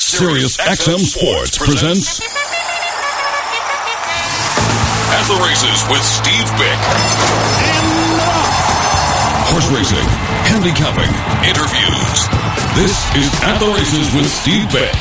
Sirius XM Sports presents At the Races with Steve Bick. Horse racing, handicapping, interviews. This is At the Races with Steve Bick.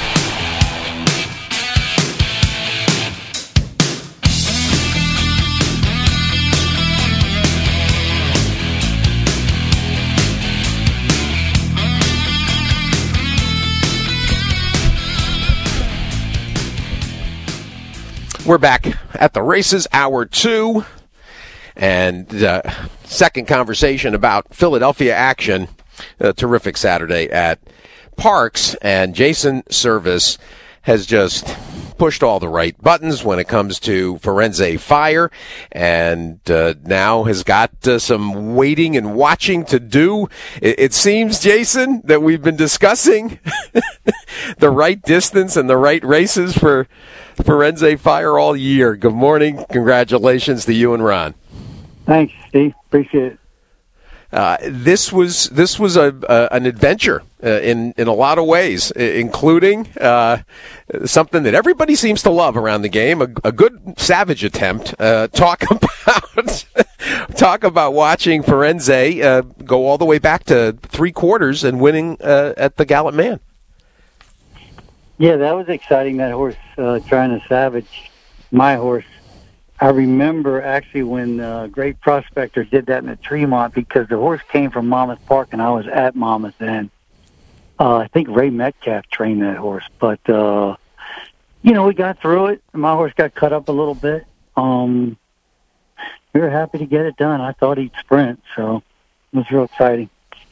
We're back at the races, hour 2, and second conversation about Philadelphia action. A terrific Saturday at Parx, and Jason Servis has just pushed all the right buttons when it comes to Firenze Fire, and now has got some waiting and watching to do. It seems, Jason, that we've been discussing the right distance and the right races for Firenze Fire all year. Good morning. Congratulations to you and Ron. Thanks, Steve. Appreciate it. This was an adventure in a lot of ways, including something that everybody seems to love around the game, a good Savage attempt. Talk about watching Firenze go all the way back to 3 quarters and winning at the Gallup Man. Yeah, that was exciting, that horse trying to Savage my horse. I remember actually when Great Prospector did that in the Tremont, because the horse came from Monmouth Park and I was at Monmouth then. I think Ray Metcalf trained that horse. But, we got through it. My horse got cut up a little bit. We were happy to get it done. I thought he'd sprint, so it was real exciting.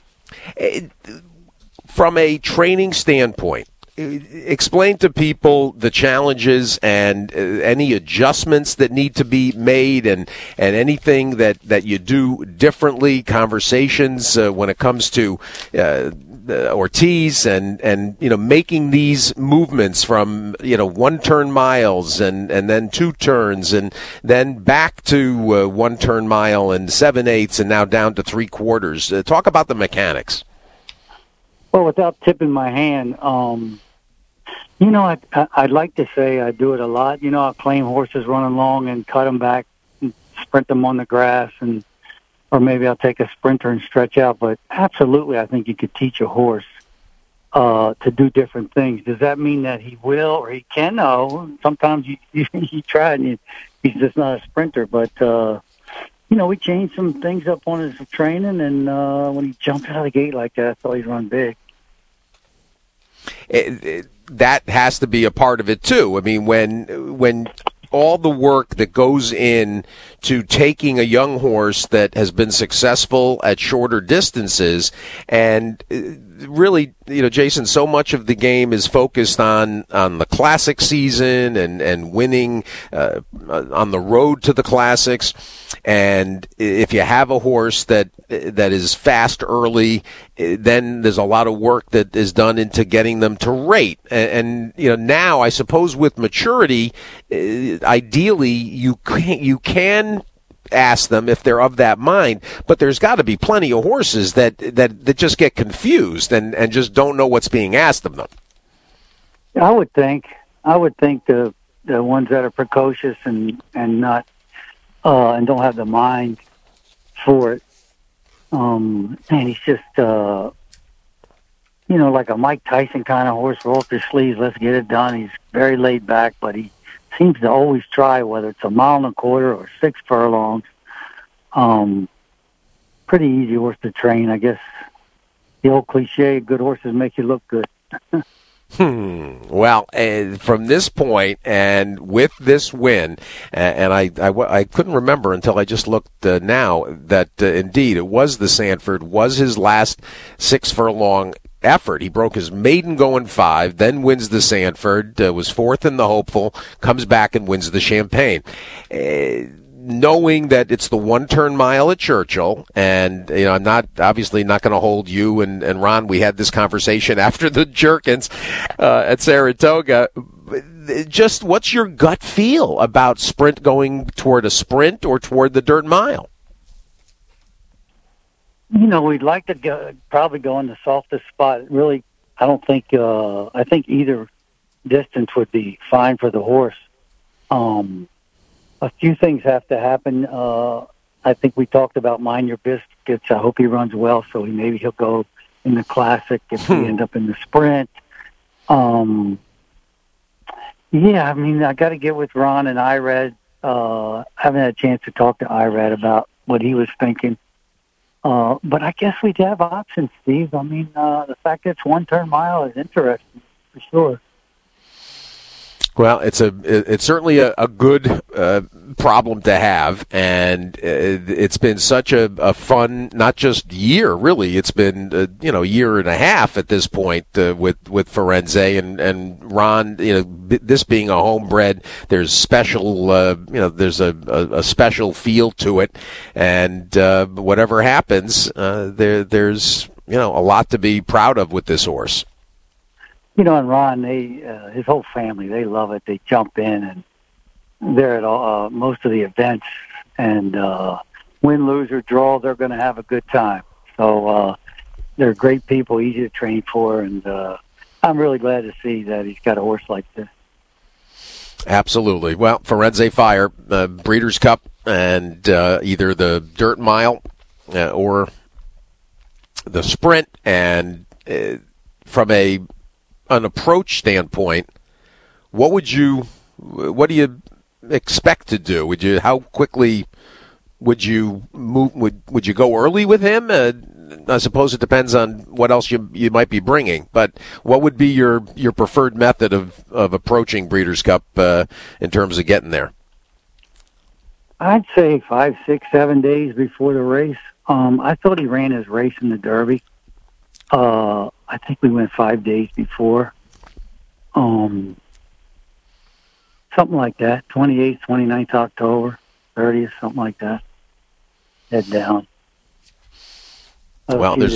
From a training standpoint, explain to people the challenges and any adjustments that need to be made, and anything that you do differently, conversations when it comes to Ortiz and making these movements from 1-turn miles and then 2 turns and then back to 1-turn mile and 7/8 and now down to 3 quarters. Talk about the mechanics. Well, without tipping my hand, I'd like to say I do it a lot. I'll claim horses running long and cut them back and sprint them on the grass, or maybe I'll take a sprinter and stretch out. But absolutely, I think you could teach a horse to do different things. Does that mean that he will or he can? No. Sometimes you try and he's just not a sprinter. But, we changed some things up on his training, and when he jumped out of the gate like that, I thought he'd run big. That has to be a part of it too. I mean, when all the work that goes in to taking a young horse that has been successful at shorter distances, and really, Jason, so much of the game is focused on the classic season and winning on the road to the classics. And if you have a horse that is fast early, then there's a lot of work that is done into getting them to rate. And now I suppose with maturity, ideally you can ask them if they're of that mind, but there's got to be plenty of horses that just get confused and just don't know what's being asked of them. I would think the ones that are precocious and not and don't have the mind for it. And he's just like a Mike Tyson kind of horse. Roll up his sleeves, let's get it done. He's very laid back, but he seems to always try, whether it's 1.25 miles or 6 furlongs. Pretty easy horse to train, I guess. The old cliche, good horses make you look good. Well, from this point and with this win, and I couldn't remember until I just looked now that indeed it was the Sanford, was his last 6 furlong effort. He broke his maiden going 5, then wins the Sanford, was 4th in the Hopeful, comes back and wins the Champagne. Knowing that it's the 1-turn mile at Churchill, and I'm obviously not going to hold you and Ron. We had this conversation after the Jerkins at Saratoga. Just what's your gut feel about sprint going toward a sprint or toward the dirt mile? We'd like to probably go in the softest spot. Really, I don't think. I think either distance would be fine for the horse. A few things have to happen. I think we talked about Mind Your Biscuits. I hope he runs well, so maybe he'll go in the Classic if we end up in the Sprint. Yeah, I mean, I got to get with Ron and Irad. I haven't had a chance to talk to Irad about what he was thinking. But I guess we'd have options, Steve. I mean, the fact that it's 1 turn mile is interesting, for sure. Well, it's certainly a good problem to have, and it's been such a fun, not just year, really. It's been a year and a half at this point with Firenze and Ron. This being a homebred, there's special there's a special feel to it, and whatever happens, there's a lot to be proud of with this horse. And Ron, his whole family, they love it. They jump in, and they're at most of the events. And win, lose, or draw, they're going to have a good time. So they're great people, easy to train for, and I'm really glad to see that he's got a horse like this. Absolutely. Well, Firenze Fire, Breeders' Cup, and either the Dirt Mile or the Sprint. And from an approach standpoint, what do you expect to do? How quickly would you move? Would you go early with him? I suppose it depends on what else you might be bringing. But what would be your preferred method of approaching Breeders' Cup in terms of getting there? I'd say 5, 6, 7 days before the race. I thought he ran his race in the Derby. I think we went 5 days before. Something like that. 28th, 29th October, 30th, something like that. Head down. Well, and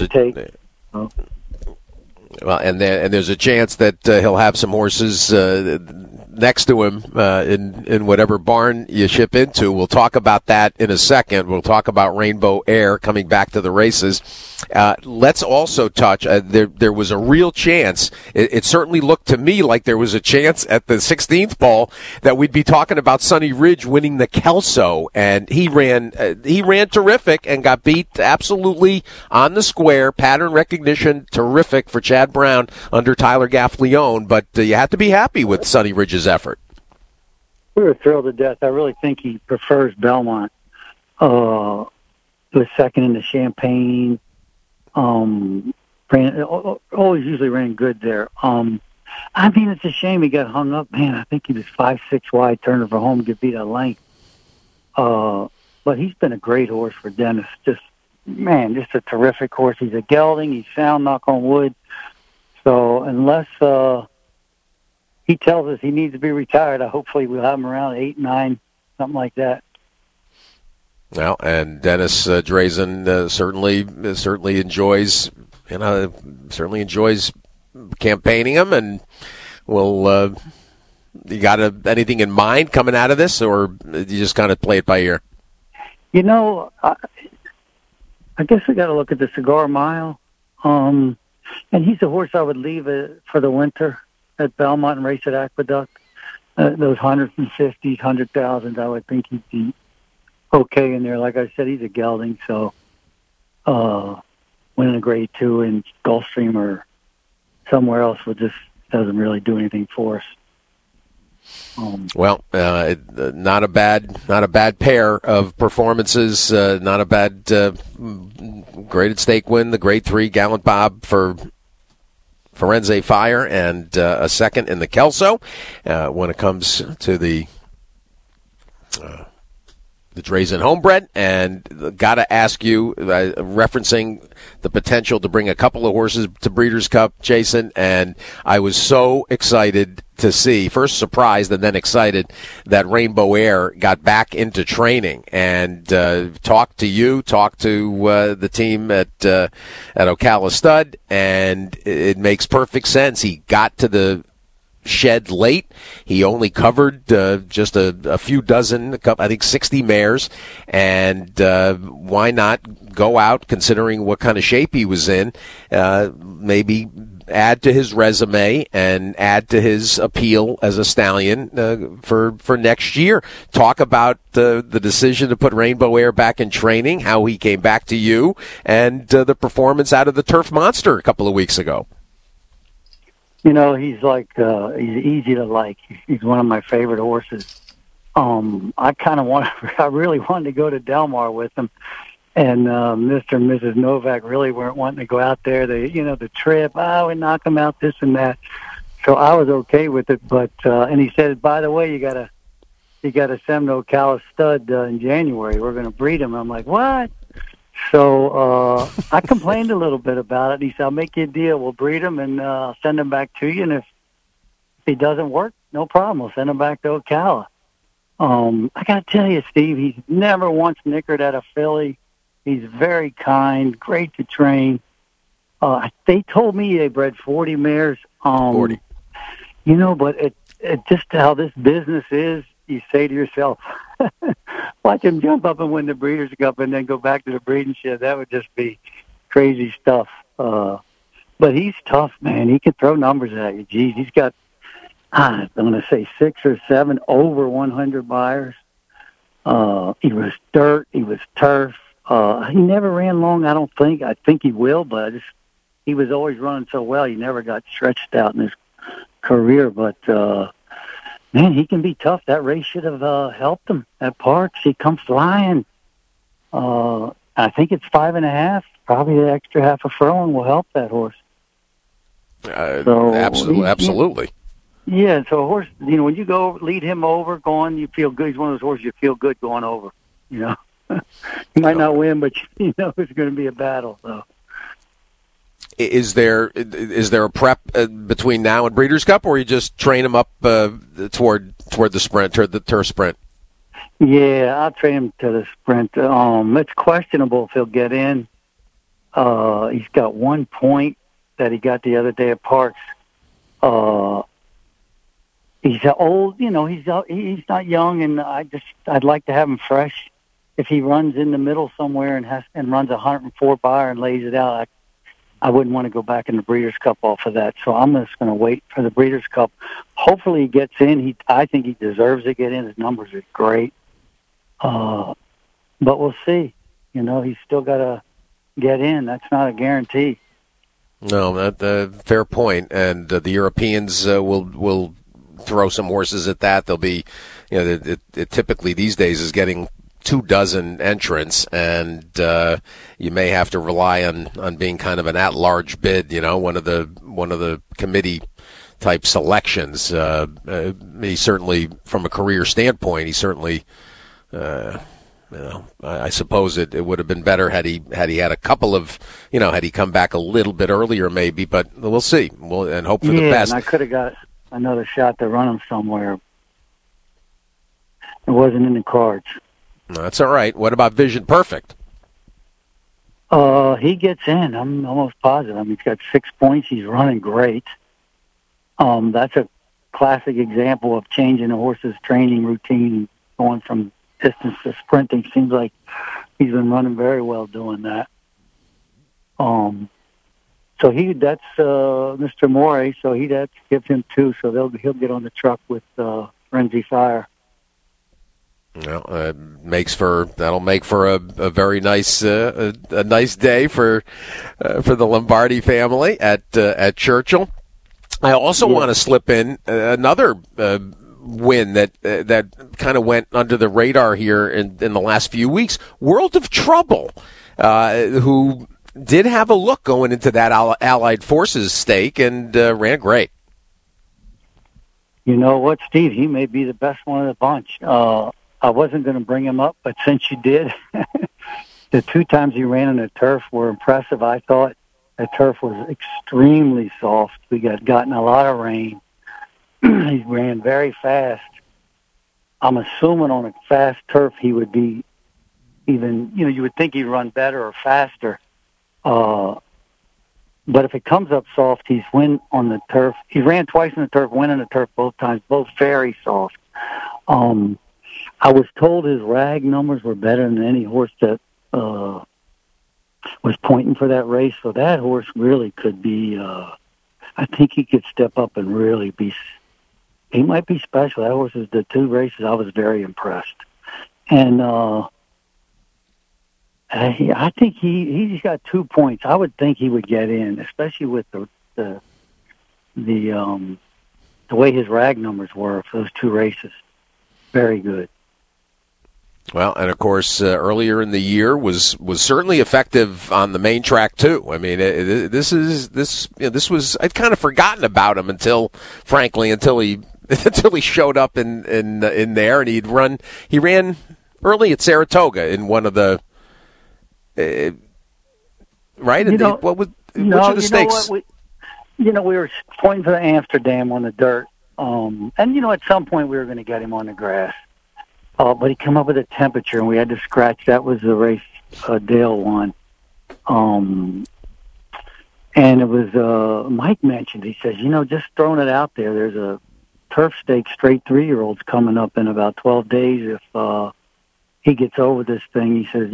there's a chance that he'll have some horses next to him in whatever barn you ship into. We'll talk about that in a second. We'll talk about Rainbow Air coming back to the races. Let's also touch, there was a real chance, it certainly looked to me like there was a chance at the 16th ball that we'd be talking about Sunny Ridge winning the Kelso, and he ran terrific and got beat absolutely on the square. Pattern recognition terrific for Chad Brown under Tyler Gaffleone, but you have to be happy with Sunny Ridge's effort. We were thrilled to death. I really think he prefers Belmont. He was second in the Champagne. Always usually ran good there. I mean, it's a shame he got hung up. Man, I think he was 5-6 wide, turning for home, get beat a length. But he's been a great horse for Dennis. Just a terrific horse. He's a gelding. He's sound, knock on wood. So unless he tells us he needs to be retired, hopefully we'll have him around 8, 9, something like that. Well, and Dennis Drazen certainly enjoys, campaigning him, and will. You got anything in mind coming out of this, or do you just kind of play it by ear? I guess we got to look at the Cigar Mile, and he's a horse I would leave for the winter at Belmont and race at Aqueduct. Those 150s, 100,000s, I would think he'd be okay in there. Like I said, he's a gelding, so winning a Grade 2 in Gulfstream or somewhere else just doesn't really do anything for us. Not a bad pair of performances. Not a bad graded stake win. The Grade 3 Gallant Bob for Firenze Fire, and a second in the Kelso. When it comes to the Drazen Homebred, and got to ask you, referencing the potential to bring a couple of horses to Breeders' Cup, Jason, and I was so excited to see, first surprised and then excited, that Rainbow Air got back into training, and talked to the team at Ocala Stud, and it makes perfect sense. He got to the shed late. He only covered just a few dozen, I think 60 mares, and why not go out, considering what kind of shape he was in, maybe add to his resume and add to his appeal as a stallion for next year. Talk about the decision to put Rainbow Air back in training, how he came back to you, and the performance out of the Turf Monster a couple of weeks ago. You know, he's like he's easy to like. He's one of my favorite horses. I really wanted to go to Del Mar with him. And Mr. and Mrs. Novak really weren't wanting to go out there. The trip, we knock them out, this and that. So I was okay with it. But and he said, by the way, you got to send to Ocala stud in January. We're going to breed him. I'm like, what? So I complained a little bit about it. He said, I'll make you a deal. We'll breed him and I'll send him back to you. And if he doesn't work, no problem. We'll send him back to Ocala. I got to tell you, Steve, he's never once nickered at a filly. He's very kind, great to train. They told me they bred 40 mares. 40. You know, but it just how this business is, you say to yourself, watch him jump up and win the Breeders' Cup and then go back to the breeding shed. That would just be crazy stuff. But he's tough, man. He can throw numbers at you. Geez, he's got, I'm going to say 6 or 7 over 100 buyers. He was dirt. He was turf. He never ran long, I don't think. I think he will, but he was always running so well, he never got stretched out in his career. But, man, he can be tough. That race should have helped him at Parks. He come flying. I think it's 5.5. Probably the extra half a furlong will help that horse. Absolutely. Yeah, so a horse, when you go lead him over, going, you feel good. He's one of those horses you feel good going over, He might not win, but it's going to be a battle. So, is there a prep between now and Breeders' Cup, or you just train him up toward the sprint or the turf sprint? Yeah, I'll train him to the sprint. It's questionable if he'll get in. He's got 1 point that he got the other day at Parks. He's old, he's not young, and I'd like to have him fresh. If he runs in the middle somewhere and runs 104 buyer and lays it out, I wouldn't want to go back in the Breeders' Cup off of that. So I'm just going to wait for the Breeders' Cup. Hopefully he gets in. I think he deserves to get in. His numbers are great. But we'll see. He's still got to get in. That's not a guarantee. No, fair point. And the Europeans will throw some horses at that. They'll be, it typically these days is getting 24 entrants, and you may have to rely on being kind of an at-large bid. One of the committee type selections. He certainly, from a career standpoint, I suppose it would have been better had he had a couple of, had he come back a little bit earlier, maybe. But we'll see. And hope for the best. And I could have got another shot to run him somewhere. It wasn't in the cards. That's all right. What about Vision Perfect? He gets in. I'm almost positive. He's got 6 points. He's running great. That's a classic example of changing a horse's training routine, going from distance to sprinting. Seems like he's been running very well doing that. So that's Mr. Morey. So that gives him 2. So he'll get on the truck with Frenzy Fire. Well, that'll make for a very nice a nice day for the Lombardi family at Churchill. I also want to slip in another win that kind of went under the radar here in the last few weeks. World of Trouble, who did have a look going into that Allied Forces stake and ran great. You know what, Steve? He may be the best one of the bunch. I wasn't going to bring him up, but since you did, the 2 times he ran on the turf were impressive. I thought the turf was extremely soft. We gotten a lot of rain. He ran very fast. I'm assuming on a fast turf he would be even, you would think he'd run better or faster. But if it comes up soft, he's win on the turf. He ran twice on the turf, win on the turf both times, both very soft. I was told his rag numbers were better than any horse that was pointing for that race. So that horse really could be I think he could step up and really he might be special. That horse is the 2 races. I was very impressed. And I think he's got 2 points. I would think he would get in, especially with the way his rag numbers were for those 2 races. Very good. Well, and of course, earlier in the year was certainly effective on the main track too. I mean, this was I'd kind of forgotten about him until he showed up in there, and he ran early at Saratoga in one of the right. Which of the stakes? We were pointing for the Amsterdam on the dirt, and at some point we were going to get him on the grass. But he came up with a temperature, and we had to scratch. That was the race Dale won. And it was, Mike mentioned, he says, just throwing it out there, there's a turf stake straight 3-year-olds coming up in about 12 days. If he gets over this thing, he says,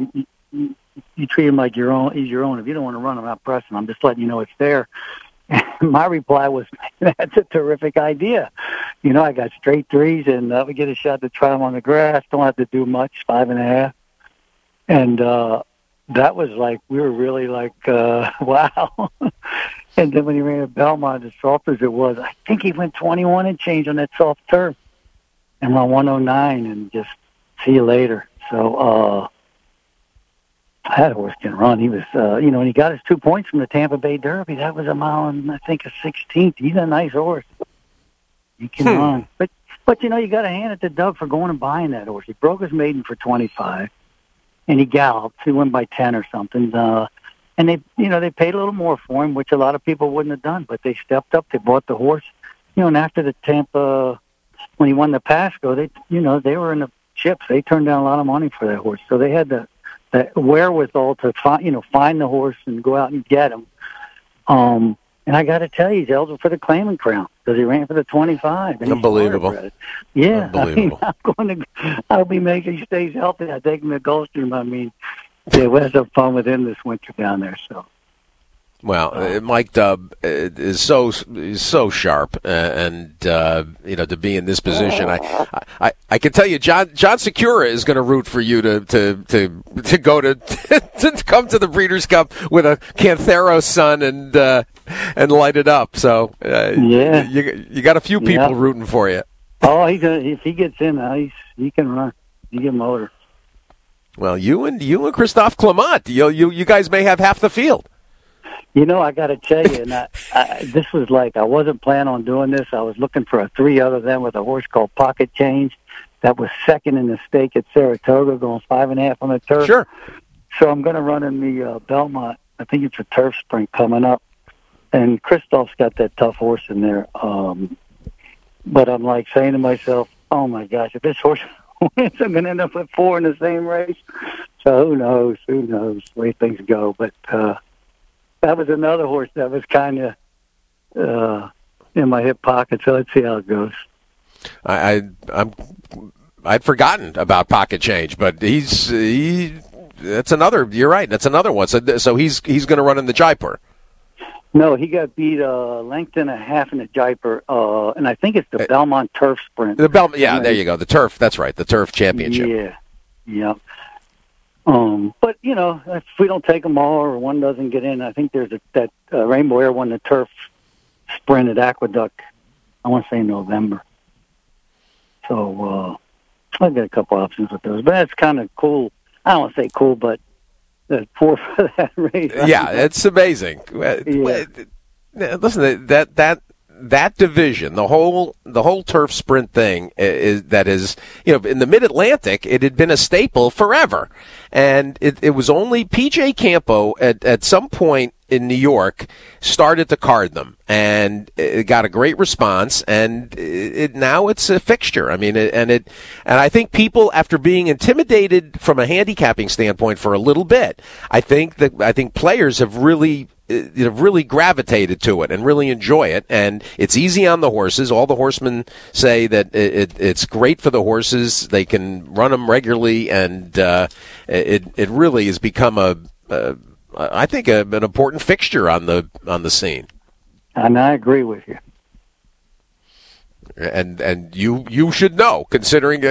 you treat him like your own. He's your own. If you don't want to run, I'm not pressing. I'm just letting you know it's there. And my reply was, that's a terrific idea. I got straight 3s, and we get a shot to try him on the grass. Don't have to do much, 5.5. And that was like, we were really like, wow. And then when he ran at Belmont, as soft as it was, I think he went 21 and change on that soft turf. And ran 109 and just see you later. So, that horse can run. He was, and he got his 2 points from the Tampa Bay Derby. That was a mile and I think a 16th. He's a nice horse. He can run. But you got to hand it to Doug for going and buying that horse. He broke his maiden for 25, and he galloped. He went by 10 or something. And they paid a little more for him, which a lot of people wouldn't have done. But they stepped up. They bought the horse. And after the Tampa, when he won the Pasco, they were in the chips. They turned down a lot of money for that horse. So they had the wherewithal to find the horse and go out and get him. And I got to tell you, he's eligible for the Claimant Crown because he ran for the 25. And unbelievable. Yeah, unbelievable. I'll be making he stays healthy. I take him to Gulfstream. We'll have some fun with him this winter down there. So. Well, Mike Dubb is so sharp, and to be in this position, I can tell you, John Secura is going to root for you to go to come to the Breeders' Cup with a Canthero son and light it up. So you got a few people rooting for you. Oh, if he gets in, he can run. He can motor. Well, you and Christophe Clement, you guys may have half the field. I got to tell you, and this was like, I wasn't planning on doing this. I was looking for a 3 other than with a horse called Pocket Change that was second in the stake at Saratoga, going 5.5 on the turf. Sure. So I'm going to run in the Belmont. I think it's a turf sprint coming up. And Christophe's got that tough horse in there. But I'm like saying to myself, oh my gosh, if this horse wins, I'm going to end up with 4 in the same race. So who knows the way things go. But, that was another horse that was kind of in my hip pocket, so let's see how it goes. I'd forgotten about Pocket Change, but that's another. You're right. That's another one. So he's going to run in the Jaipur. No, he got beat a length and a half in the Jaipur, and I think it's the Belmont Turf Sprint. There you go. The Turf. That's right. The Turf Championship. Yeah. But if we don't take them all or one doesn't get in, I think there's that Rainbow Air won the turf sprint at Aqueduct. I want to say November. So I've got a couple options with those, but that's kind of cool. I don't want to say cool, but the 4 for that race. Yeah, it's amazing. Yeah. Listen, that division, the whole turf sprint thing is in the Mid-Atlantic, it had been a staple forever. And it was only PJ Campo at some point in New York started to card them, and it got a great response, and now it's a fixture. I mean, and I think people, after being intimidated from a handicapping standpoint for a little bit, I think players have really gravitated to it and really enjoy it, and it's easy on the horses. All the horsemen say that it's great for the horses. They can run them regularly, and it really has become I think an important fixture on the scene. And I agree with you. And you should know, considering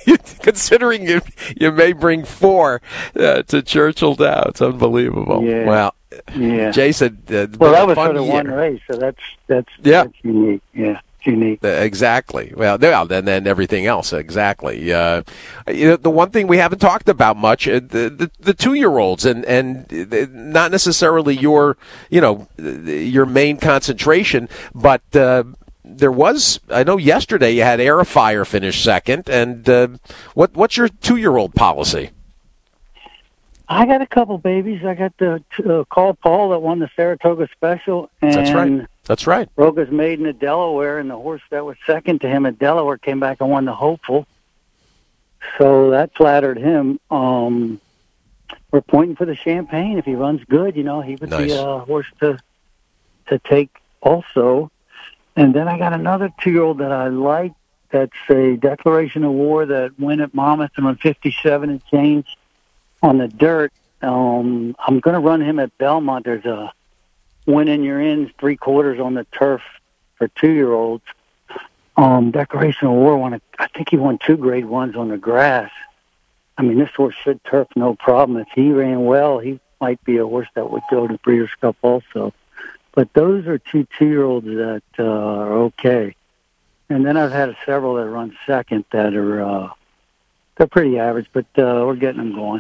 you may bring 4 to Churchill now. It's unbelievable. Yeah. Well, yeah. Jason, well, that was sort of one race, so that's unique. Yeah, it's unique. Exactly. Well, then everything else. Exactly. The one thing we haven't talked about much, the 2-year-olds, and not necessarily your main concentration, but. There was, I know yesterday you had Airfire finish second, and what's your 2-year-old policy? I got a couple babies. I got the Call Paul that won the Saratoga Special. And That's right. Roga's Maiden at Delaware, and the horse that was second to him at Delaware came back and won the Hopeful. So that flattered him. We're pointing for the Champagne. If he runs good, he would be a horse to take also. And then I got another 2-year-old that I like. That's a Declaration of War that went at Monmouth and won 57 and change on the dirt. I'm going to run him at Belmont. There's a win in your ends 3/4 on the turf for 2-year-olds. Declaration of War I think he won 2 grade 1s on the grass. I mean, this horse should turf no problem. If he ran well, he might be a horse that would go to Breeders' Cup also. But those are 2 2-year-olds that are okay. And then I've had several that run second that are they're pretty average, but we're getting them going.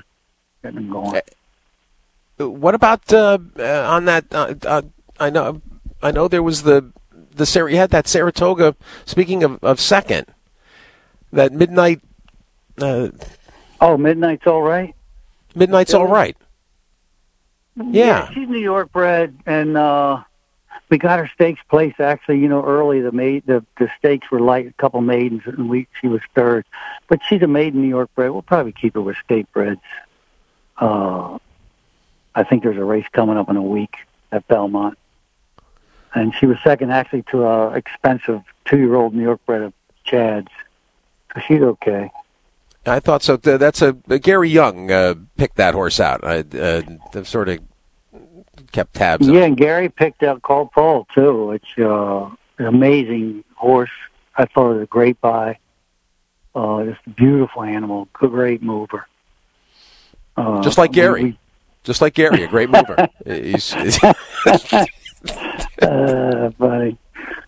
What about on that? I know there was you had that Saratoga. Speaking of second, that Midnight. Midnight's all right. Midnight's all right. Yeah, she's New York bred, and we got her stakes placed actually. Early the stakes were light, a couple maidens, and she was third. But she's a maiden New York bred. We'll probably keep her with state breds. I think there's a race coming up in a week at Belmont, and she was second actually to a expensive 2-year-old New York bred of Chad's. So she's okay. I thought so. That's Gary Young picked that horse out. I've sort of kept tabs on. Yeah, and Gary picked out Call Paul, too. It's an amazing horse. I thought it was a great buy. Just a beautiful animal, great mover. Just like Gary. A great mover. Funny.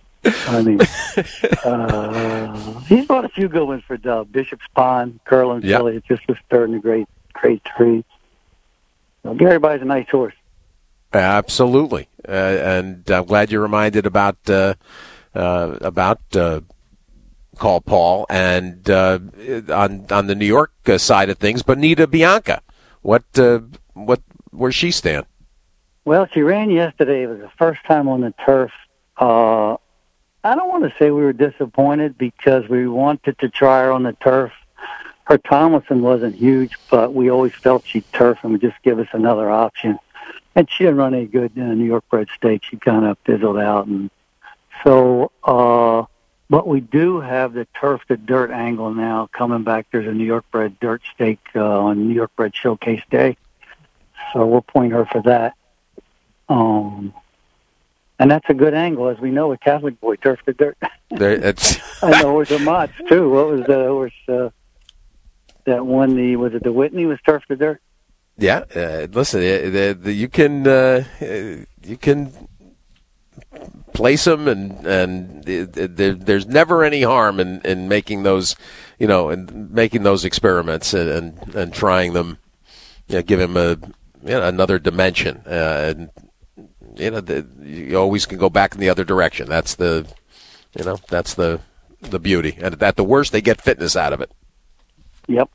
He's bought a few good ones for Dub. Bishop's Pond, Curlin, Philly. It just was starting a great tree. So Gary buys a nice horse. Absolutely, and I'm glad you reminded about Call Paul and on the New York side of things. Bonita Bianca, where's she stand? Well, she ran yesterday. It was the first time on the turf. I don't want to say we were disappointed because we wanted to try her on the turf. Her Tomlinson wasn't huge, but we always felt she'd turf and would just give us another option. And she didn't run any good in a New York bred stake. She kind of fizzled out. And so, but we do have the turf to dirt angle now coming back. There's a New York bred dirt stake on New York bred Showcase Day. So we'll point her for that. And that's a good angle, as we know, with Catholic Boy, turf to dirt. I know horse of Mott's, too. What was the horse that won was it the Whitney, was turf to dirt? Yeah, listen, you can place them, and there's never any harm in making those, and making those experiments and trying them, give him another dimension, and you always can go back in the other direction. That's the beauty, and at the worst, they get fitness out of it. Yep.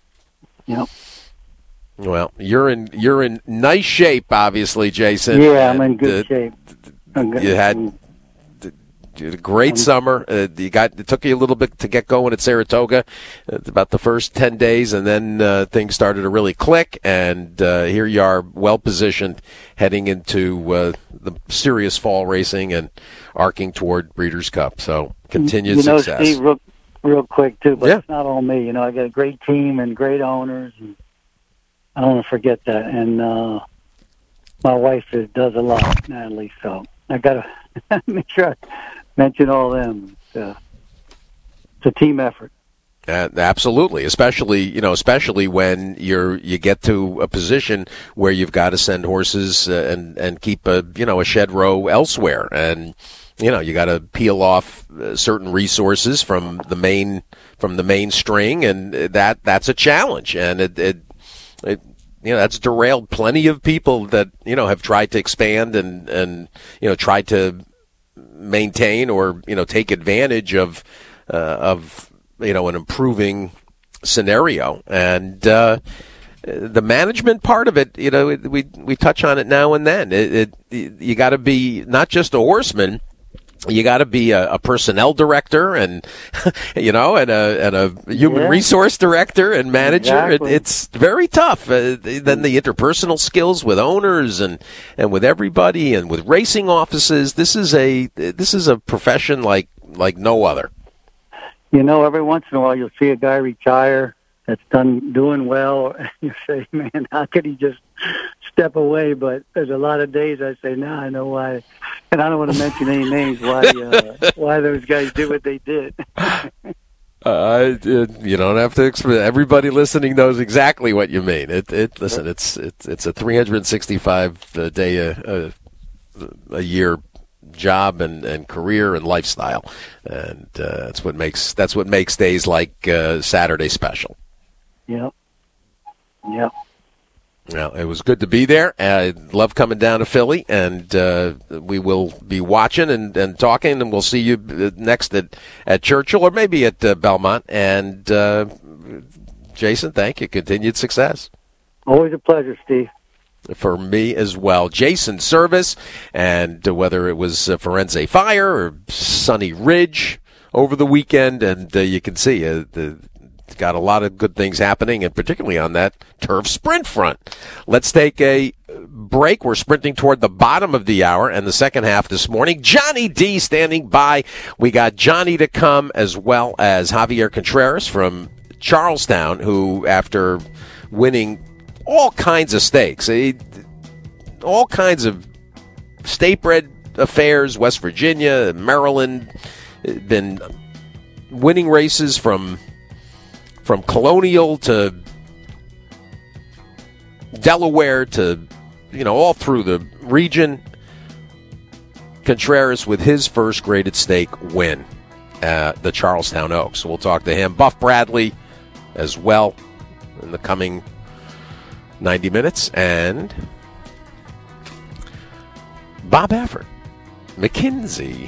Well, you're in nice shape, obviously, Jason. Yeah, I'm in good shape. You had a great summer. It took you a little bit to get going at Saratoga. It's about the first 10 days, and then things started to really click. And here you are, well positioned, heading into the serious fall racing and arcing toward Breeders' Cup. So continued success. Steve, real quick too, but It's not all me. I got a great team and great owners, and I don't want to forget that. And my wife does a lot, Natalie. So I got make sure I mention all of them. It's a team effort. Absolutely, especially when you get to a position where you've got to send horses and keep a shed row elsewhere, and you got to peel off certain resources from the main string, and that's a challenge, and it that's derailed plenty of people that have tried to expand and tried to maintain or take advantage of an improving scenario. And the management part of it, we touch on it now and then. You got to be not just a horseman. You got to be a personnel director and and a human resource director and manager. Exactly. It's very tough. Then the interpersonal skills with owners and with everybody and with racing offices. This is a profession like no other. Every once in a while you'll see a guy retire that's doing well, and you say, man, how could he just step away? But there's a lot of days I say, I know why. And I don't want to mention any names why those guys did what they did. You don't have to explain. Everybody listening knows exactly what you mean. Listen, it's a 365 day a year job and career and lifestyle, and that's what makes days like Saturday special. Yep. Well, it was good to be there. I love coming down to Philly, and we will be watching and talking, and we'll see you next at Churchill or maybe at Belmont. And Jason, thank you. Continued success. Always a pleasure, Steve. For me as well. Jason Servis, and whether it was Firenze Fire or Sunny Ridge over the weekend, and you can see got a lot of good things happening, and particularly on that turf sprint front. Let's take a break. We're sprinting toward the bottom of the hour and the second half this morning. Johnny D standing by. We got Johnny to come, as well as Javier Contreras from Charlestown, who, after winning all kinds of stakes, all kinds of state-bred affairs, West Virginia, Maryland, been winning races from Colonial to Delaware to, all through the region. Contreras with his first graded stake win at the Charlestown Oaks. So we'll talk to him. Buff Bradley as well in the coming 90 minutes. And Bob Baffert, McKinsey,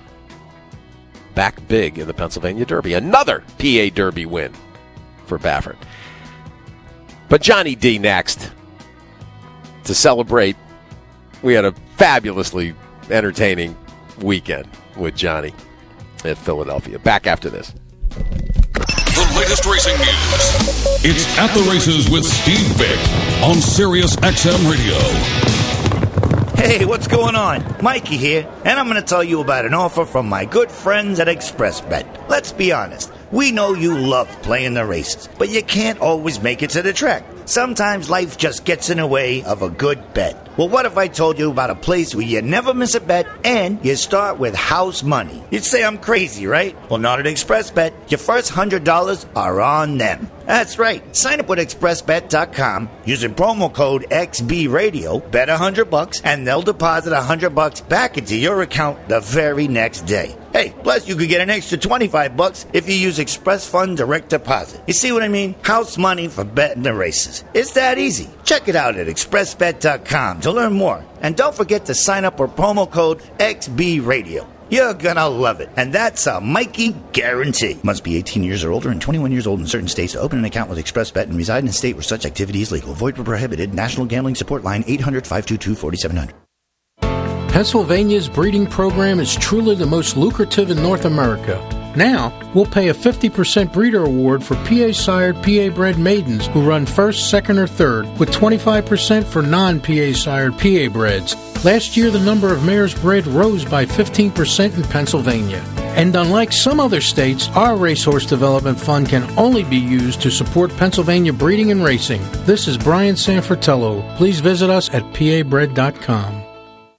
back big in the Pennsylvania Derby. Another PA Derby win for Baffert. But Johnny D next to celebrate. We had a fabulously entertaining weekend with Johnny at Philadelphia. Back after this. The latest racing news. It's At the Races with Steve Vick on Sirius XM Radio. Hey, what's going on? Mikey here, and I'm going to tell you about an offer from my good friends at ExpressBet. Let's be honest. We know you love playing the races, but you can't always make it to the track. Sometimes life just gets in the way of a good bet. Well, what if I told you about a place where you never miss a bet and you start with house money? You'd say I'm crazy, right? Well, not at ExpressBet. Your first $100 are on them. That's right. Sign up with ExpressBet.com using promo code XBRadio, bet $100, and they'll deposit $100 back into your account the very next day. Hey, plus you could get an extra $25 if you use Express Fund Direct Deposit. You see what I mean? House money for betting the races. It's that easy. Check it out at ExpressBet.com to learn more. And don't forget to sign up with promo code XBRadio. You're gonna love it. And that's a Mikey guarantee. Must be 18 years or older and 21 years old in certain states to open an account with ExpressBet and reside in a state where such activity is legal. Void where prohibited. National Gambling Support Line 800-522-4700. Pennsylvania's breeding program is truly the most lucrative in North America. Now, we'll pay a 50% breeder award for PA-sired, PA-bred maidens who run first, second, or third, with 25% for non-PA-sired PA-breds. Last year, the number of mares bred rose by 15% in Pennsylvania. And unlike some other states, our Racehorse Development Fund can only be used to support Pennsylvania breeding and racing. This is Brian Sanfratello. Please visit us at pabred.com.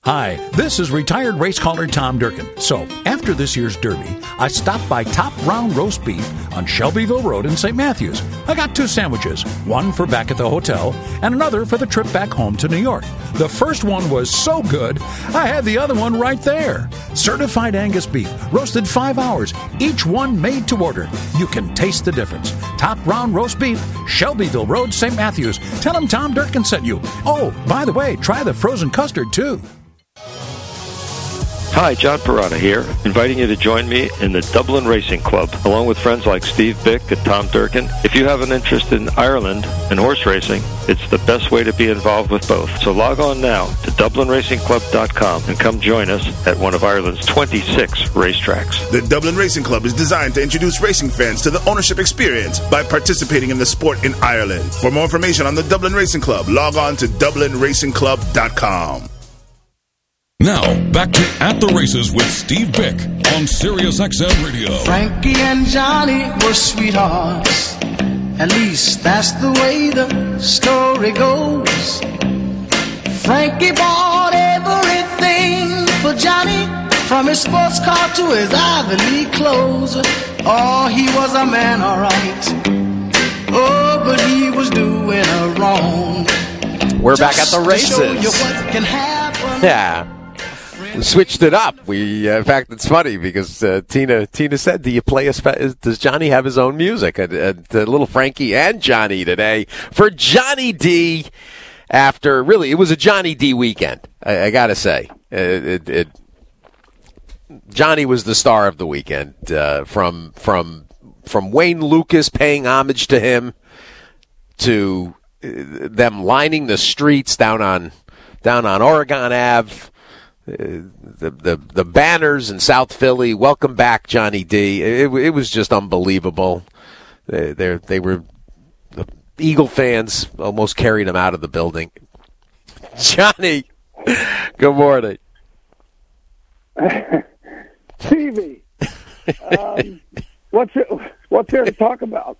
Hi, this is retired race caller Tom Durkin. So, after this year's Derby, I stopped by Top Round Roast Beef on Shelbyville Road in St. Matthews. I got 2 sandwiches, one for back at the hotel and another for the trip back home to New York. The first one was so good, I had the other one right there. Certified Angus beef, roasted 5 hours, each one made to order. You can taste the difference. Top Round Roast Beef, Shelbyville Road, St. Matthews. Tell them Tom Durkin sent you. Oh, by the way, try the frozen custard, too. Hi, John Perrotta here, inviting you to join me in the Dublin Racing Club, along with friends like Steve Bick and Tom Durkin. If you have an interest in Ireland and horse racing, it's the best way to be involved with both. So log on now to DublinRacingClub.com and come join us at one of Ireland's 26 racetracks. The Dublin Racing Club is designed to introduce racing fans to the ownership experience by participating in the sport in Ireland. For more information on the Dublin Racing Club, log on to DublinRacingClub.com. Now, back to At the Races with Steve Bick on Sirius XM Radio. Frankie and Johnny were sweethearts. At least that's the way the story goes. Frankie bought everything for Johnny, from his sports car to his Ivy League clothes. Oh, he was a man, all right. Oh, but he was doing her wrong. We're back at the races. To show you what can happen. Yeah. We switched it up. In fact, it's funny because Tina said, "Do you play does Johnny have his own music?" And little Frankie and Johnny today for Johnny D. After it was a Johnny D weekend. I gotta say, Johnny was the star of the weekend. From Wayne Lucas paying homage to him, to them lining the streets down on Oregon Ave. The banners in South Philly, welcome back, Johnny D. It was just unbelievable. They were the Eagle fans almost carried him out of the building. Johnny, good morning. Stevie, what's there to talk about?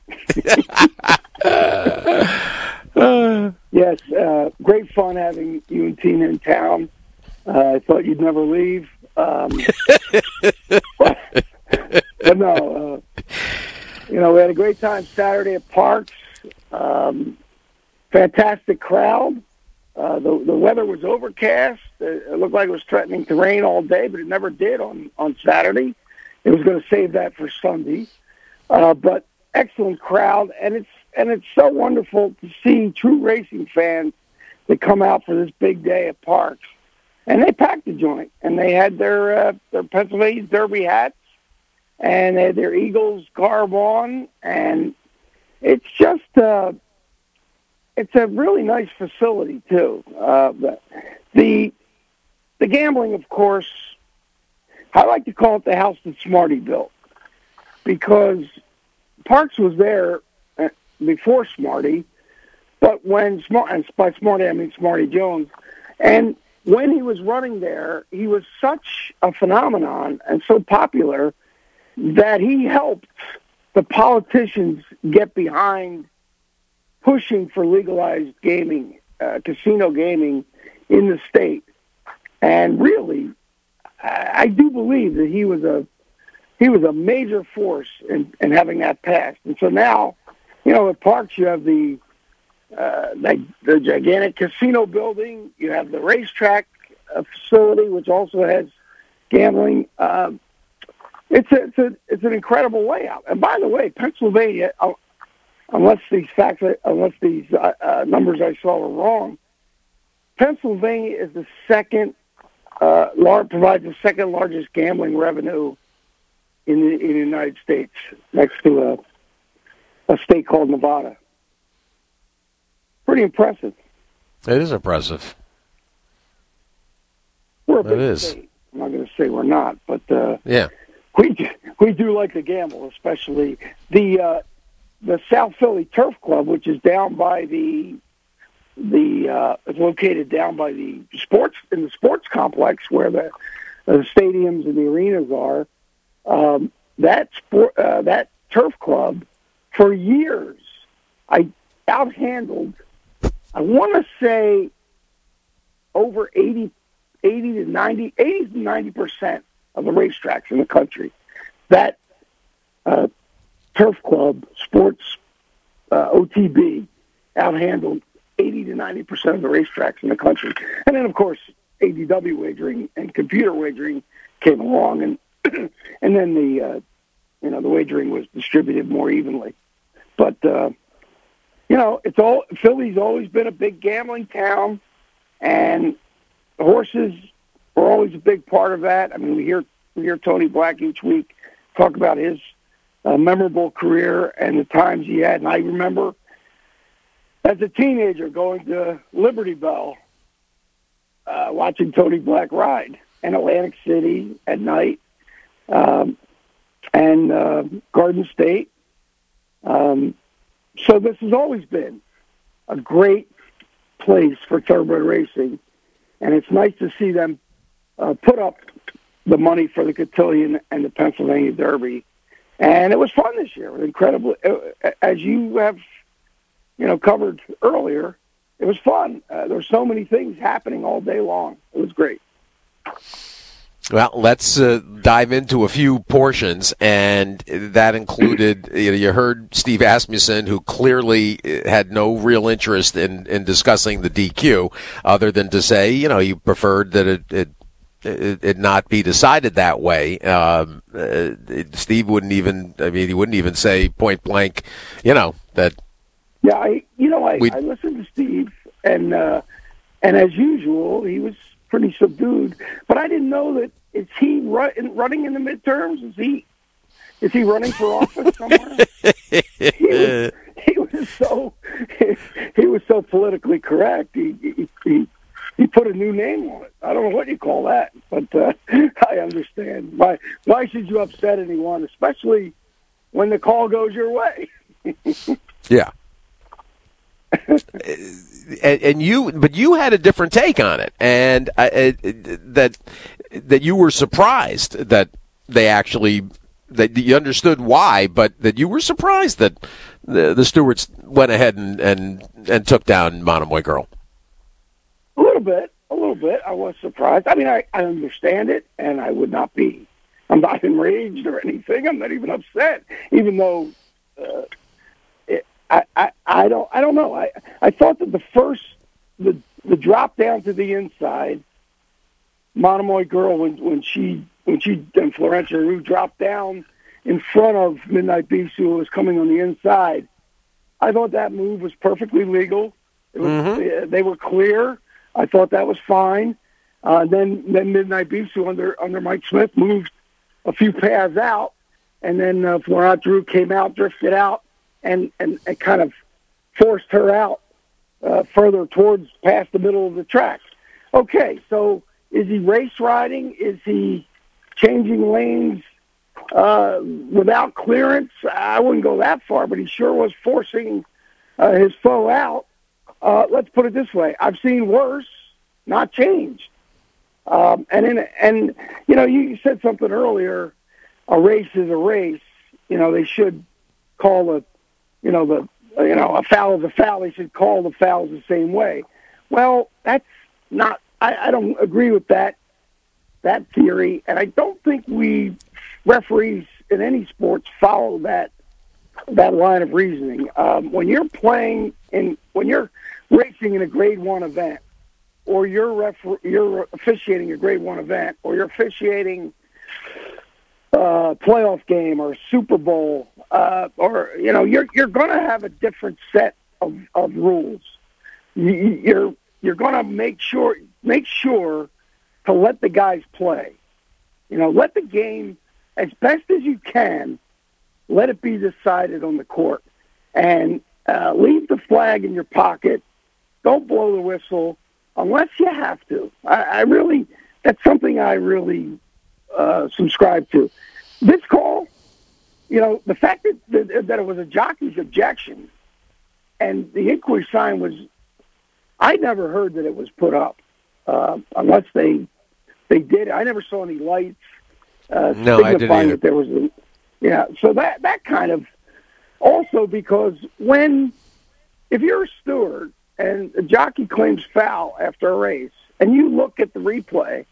Yes, great fun having you and Tina in town. I thought you'd never leave. But no, we had a great time Saturday at Parks. Fantastic crowd. The weather was overcast. It looked like it was threatening to rain all day, but it never did on Saturday. It was going to save that for Sunday. But excellent crowd, and it's so wonderful to see true racing fans that come out for this big day at Parks. And they packed the joint, and they had their Pennsylvania Derby hats, and they had their Eagles garb on, and it's just it's a really nice facility too. The gambling, of course, I like to call it the house that Smarty built, because Parks was there before Smarty, but and by Smarty I mean Smarty Jones, and when he was running there, he was such a phenomenon and so popular that he helped the politicians get behind pushing for legalized gaming, casino gaming in the state. And really, I do believe that he was a major force in having that passed. And so now, at Parks you have the gigantic casino building. You have the racetrack facility, which also has gambling. It's an incredible layout. And by the way, Pennsylvania, unless these numbers I saw were wrong, Pennsylvania is the provides the second largest gambling revenue in the United States, next to a state called Nevada. Pretty impressive. It is impressive. We're a big state. I'm not going to say we're not, but yeah, we do like to gamble, especially the South Philly Turf Club, which is down by it's located down by the sports complex where the stadiums and the arenas are. That turf club for years, I outhandled. I want to say over 80 80 to 90% of the racetracks in the country. That turf club, sports, OTB, outhandled 80 to 90% of the racetracks in the country. And then, of course, ADW wagering and computer wagering came along, and and then the wagering was distributed more evenly. But Philly's always been a big gambling town, and horses were always a big part of that. I mean, we hear Tony Black each week talk about his memorable career and the times he had. And I remember as a teenager going to Liberty Bell, watching Tony Black ride in Atlantic City at night, and Garden State. So this has always been a great place for thoroughbred racing, and it's nice to see them put up the money for the Cotillion and the Pennsylvania Derby. And it was fun this year. It was incredible. As you have, covered earlier, it was fun. There were so many things happening all day long. It was great. Well, let's dive into a few portions, and that included, you heard Steve Asmussen, who clearly had no real interest in discussing the DQ, other than to say, he preferred that it not be decided that way. Steve wouldn't even say point blank, that. Yeah, I listened to Steve, and as usual, he was pretty subdued. But I didn't know that. Is he running in the midterms? Is he running for office somewhere? he was so politically correct. He put a new name on it. I don't know what you call that, but I understand. Why should you upset anyone, especially when the call goes your way? Yeah. But you had a different take on it, and that you were surprised that they actually, that you understood why, but that you were surprised that the stewards went ahead and took down Monomoy Girl. A little bit. I was surprised. I mean, I understand it, and I'm not enraged or anything. I'm not even upset, even though. I don't know. I thought that the drop down to the inside, Monomoy Girl, when she and Florentia Rue dropped down in front of Midnight Beast, who was coming on the inside, I thought that move was perfectly legal. It was, They were clear. I thought that was fine. Then Midnight Beast, who under Mike Smith, moved a few paths out, and then Florentia Rue came out, drifted out, and kind of forced her out further towards past the middle of the track. Okay, so is he race riding? Is he changing lanes without clearance? I wouldn't go that far, but he sure was forcing his foe out. Let's put it this way. I've seen worse, not changed. And you said something earlier, a race is a race. They should call a foul is a foul. They should call the fouls the same way. Well, that's not. I don't agree with that theory, and I don't think we referees in any sports follow that line of reasoning. When you're racing in a Grade 1 event, or you're officiating a Grade 1 event, or you're officiating a playoff game or a Super Bowl, or you're going to have a different set of rules. You're going to make sure to let the guys play. Let the game, as best as you can, let it be decided on the court, and leave the flag in your pocket. Don't blow the whistle unless you have to. That's something I really subscribe to. This call, the fact that it was a jockey's objection and the inquiry sign was, I never heard that it was put up, unless they did. I never saw any lights signifying that there was so that kind of, also because if you're a steward and a jockey claims foul after a race and you look at the replay,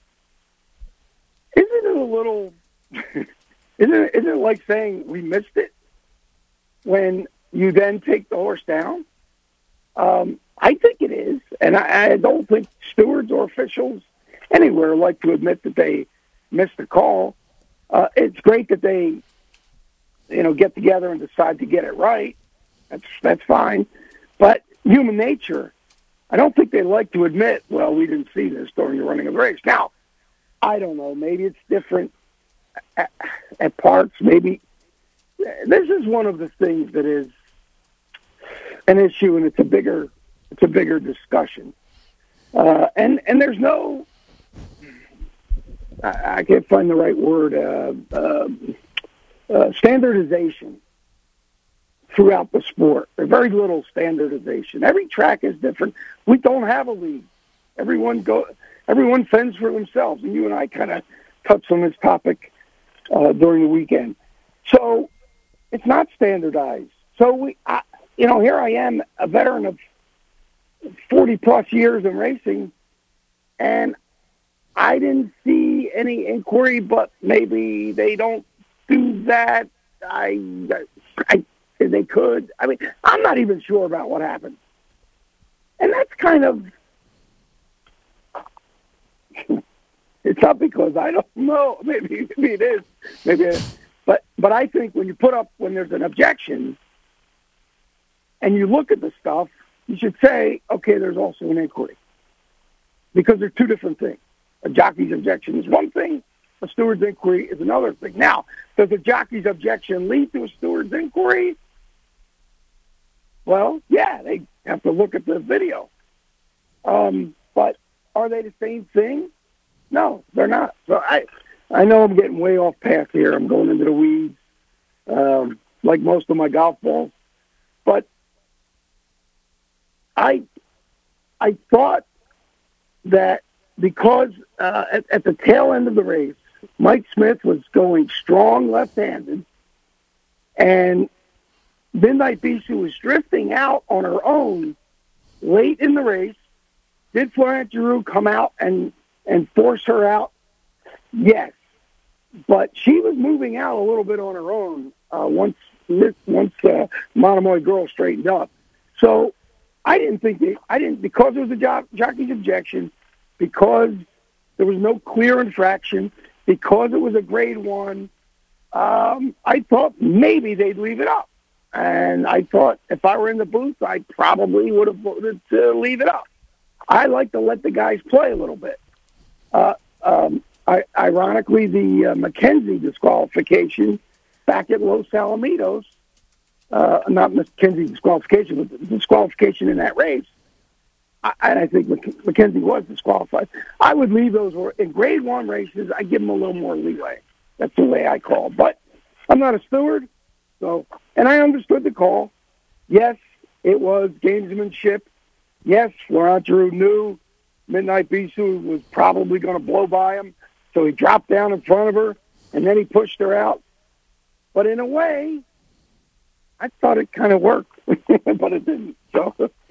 isn't it a little, isn't it like saying we missed it when you then take the horse down? I think it is, and I don't think stewards or officials anywhere like to admit that they missed the call. It's great that they, get together and decide to get it right. That's fine. But human nature, I don't think they like to admit, well, we didn't see this during the running of the race. Now, I don't know. Maybe it's different at parts. Maybe this is one of the things that is an issue, and it's a bigger discussion. And there's no, I can't find the right word, standardization throughout the sport. There's very little standardization. Every track is different. We don't have a league. Everyone fends for themselves. And you and I kind of touched on this topic during the weekend. So it's not standardized. So here I am, a veteran of 40-plus years in racing, and I didn't see any inquiry, but maybe they don't do that. They could. I mean, I'm not even sure about what happened. And that's kind of, it's not because I don't know. Maybe it is. But I think when there's an objection and you look at the stuff, you should say, okay, there's also an inquiry. Because they're two different things. A jockey's objection is one thing. A steward's inquiry is another thing. Now, does a jockey's objection lead to a steward's inquiry? Well, yeah, they have to look at the video. But are they the same thing? No, they're not. So I know I'm getting way off path here. I'm going into the weeds, like most of my golf balls. But I thought that because at the tail end of the race, Mike Smith was going strong left-handed, and Midnight Bisou was drifting out on her own late in the race. Did Florent Geroux come out and force her out? Yes. But she was moving out a little bit on her own once Monomoy Girl straightened up. So I didn't think because there was a jockey's objection, because there was no clear infraction, because it was a grade 1, I thought maybe they'd leave it up. And I thought if I were in the booth, I probably would have voted to leave it up. I like to let the guys play a little bit. Ironically, the McKenzie disqualification back at Los Alamitos, not McKenzie disqualification, but the disqualification in that race, and I think McKenzie was disqualified. I would leave those in grade 1 races. I give them a little more leeway. That's the way I call. But I'm not a steward, and I understood the call. Yes, it was gamesmanship. Yes, Florent Geroux knew Midnight Bisou was probably going to blow by him, so he dropped down in front of her, and then he pushed her out. But in a way, I thought it kind of worked, but it didn't. So.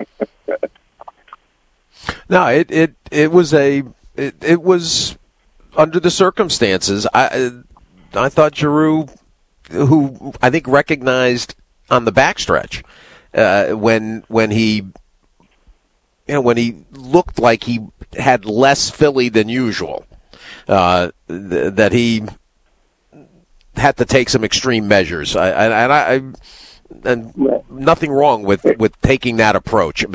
No, it was under the circumstances. I thought Geroux, who I think recognized on the backstretch when he looked like he had less Philly than usual, that he had to take some extreme measures. And nothing wrong with taking that approach.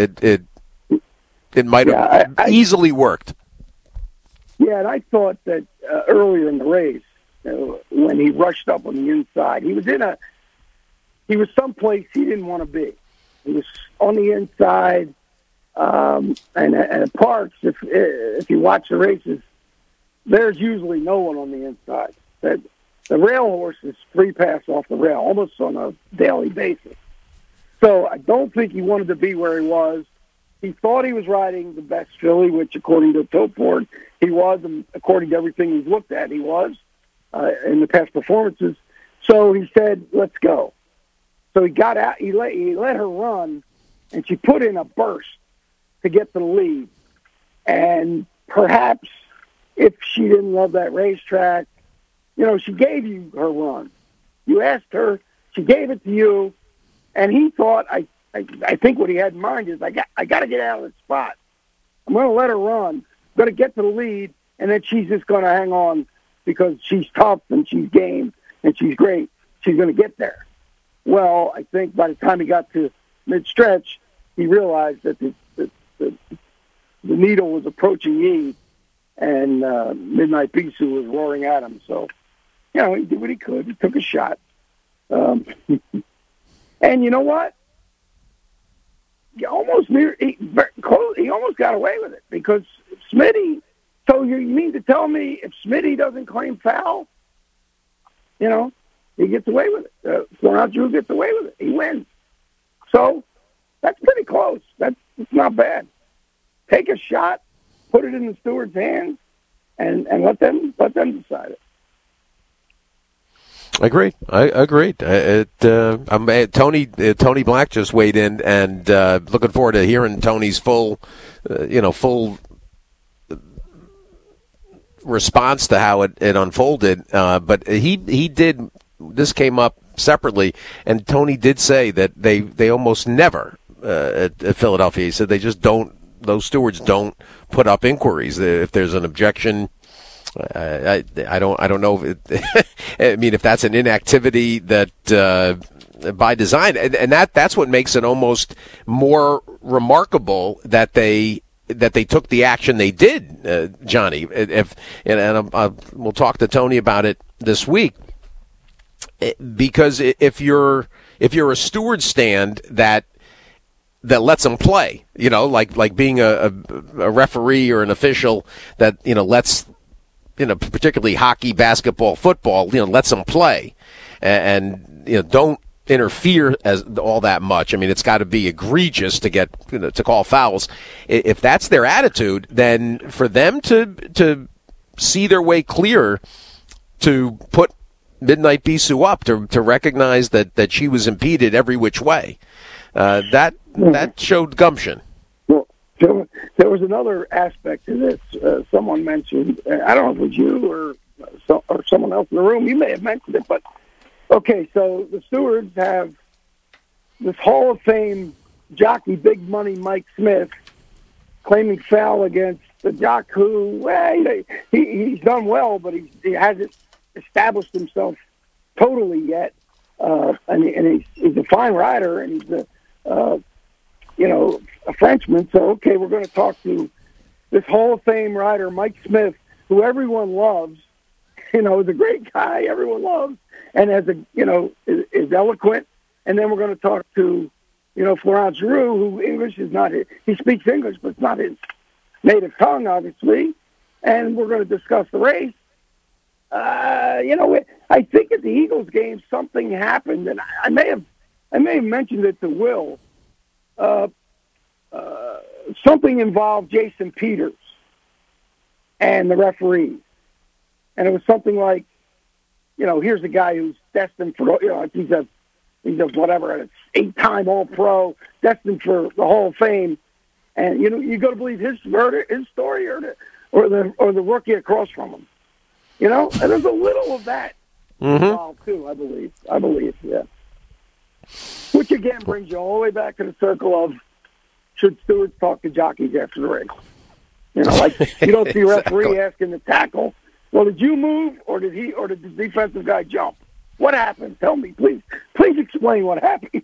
It might have easily worked. Yeah, and I thought that earlier in the race, when he rushed up on the inside, he was someplace he didn't want to be. He was on the inside, and at parks, if you watch the races, there's usually no one on the inside. The rail horse is free pass off the rail, almost on a daily basis. So I don't think he wanted to be where he was. He thought he was riding the best filly, which according to Topord, he was, and according to everything he's looked at, he was in the past performances. So he said, let's go. So he got out, he let her run, and she put in a burst to get to the lead. And perhaps if she didn't love that racetrack, she gave you her run. You asked her, she gave it to you, and he thought, I think what he had in mind is, I got to get out of the spot. I'm going to let her run. I'm going to get to the lead, and then she's just going to hang on because she's tough and she's game and she's great. She's going to get there. Well, I think by the time he got to mid-stretch, he realized that the needle was approaching E, and Midnight Bisou was roaring at him. So, he did what he could. He took a shot. And you know what? He almost got away with it because Smitty. So you mean to tell me if Smitty doesn't claim foul, he gets away with it. Florent Geroux gets away with it. He wins. So that's pretty close. It's not bad. Take a shot, put it in the steward's hands, and let them decide it. Agreed. Tony Black just weighed in, and looking forward to hearing Tony's full response to how it unfolded. But he did. This came up separately, and Tony did say that they almost never at Philadelphia. He said they just don't. Those stewards don't put up inquiries if there's an objection. I don't know if that's an inactivity that by design, and that's what makes it almost more remarkable that they took the action they did, Johnny. We'll talk to Tony about it this week, because if you're a steward stand that lets them play, like being a referee or an official that lets. Particularly hockey, basketball, football, lets them play, and don't interfere as all that much. I mean, it's got to be egregious to get to call fouls. If that's their attitude, then for them to see their way clear to put Midnight Bisou up, to recognize that she was impeded every which way, that showed gumption. So there was another aspect to this. Someone mentioned, I don't know if it was you or someone else in the room. You may have mentioned it, but okay. So the stewards have this Hall of Fame jockey, big money Mike Smith, claiming foul against the jock who he's done well, but he hasn't established himself totally yet. And he's a fine rider, and he's a Frenchman. So, okay, we're going to talk to this Hall of Fame rider, Mike Smith, who everyone loves, is a great guy everyone loves, and is eloquent. And then we're going to talk to, Florent Geroux, who English is not his. He speaks English, but it's not his native tongue, obviously. And we're going to discuss the race. I think at the Eagles game, something happened, and I may have mentioned it to Will. Something involved Jason Peters and the referees. And it was something like, here's a guy who's destined for, he's a whatever, an 8-time All-Pro, destined for the Hall of Fame. And, you got to believe his story or the rookie across from him. And there's a little of that involved too, I believe, yeah. Which again brings you all the way back to the circle of, should stewards talk to jockeys after the race? You don't see a referee asking the tackle, well, did you move or did the defensive guy jump? What happened? Tell me, please. Please explain what happened.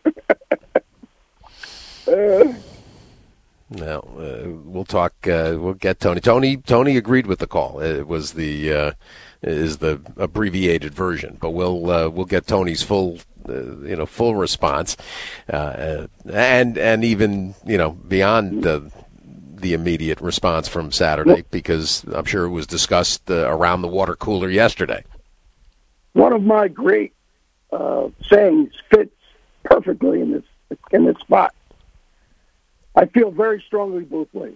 We'll talk. We'll get Tony. Tony agreed with the call. It was the abbreviated version, but we'll get Tony's full response, and even beyond the immediate response from Saturday, because I'm sure it was discussed around the water cooler yesterday. One of my great sayings fits perfectly in this spot. I feel very strongly both ways.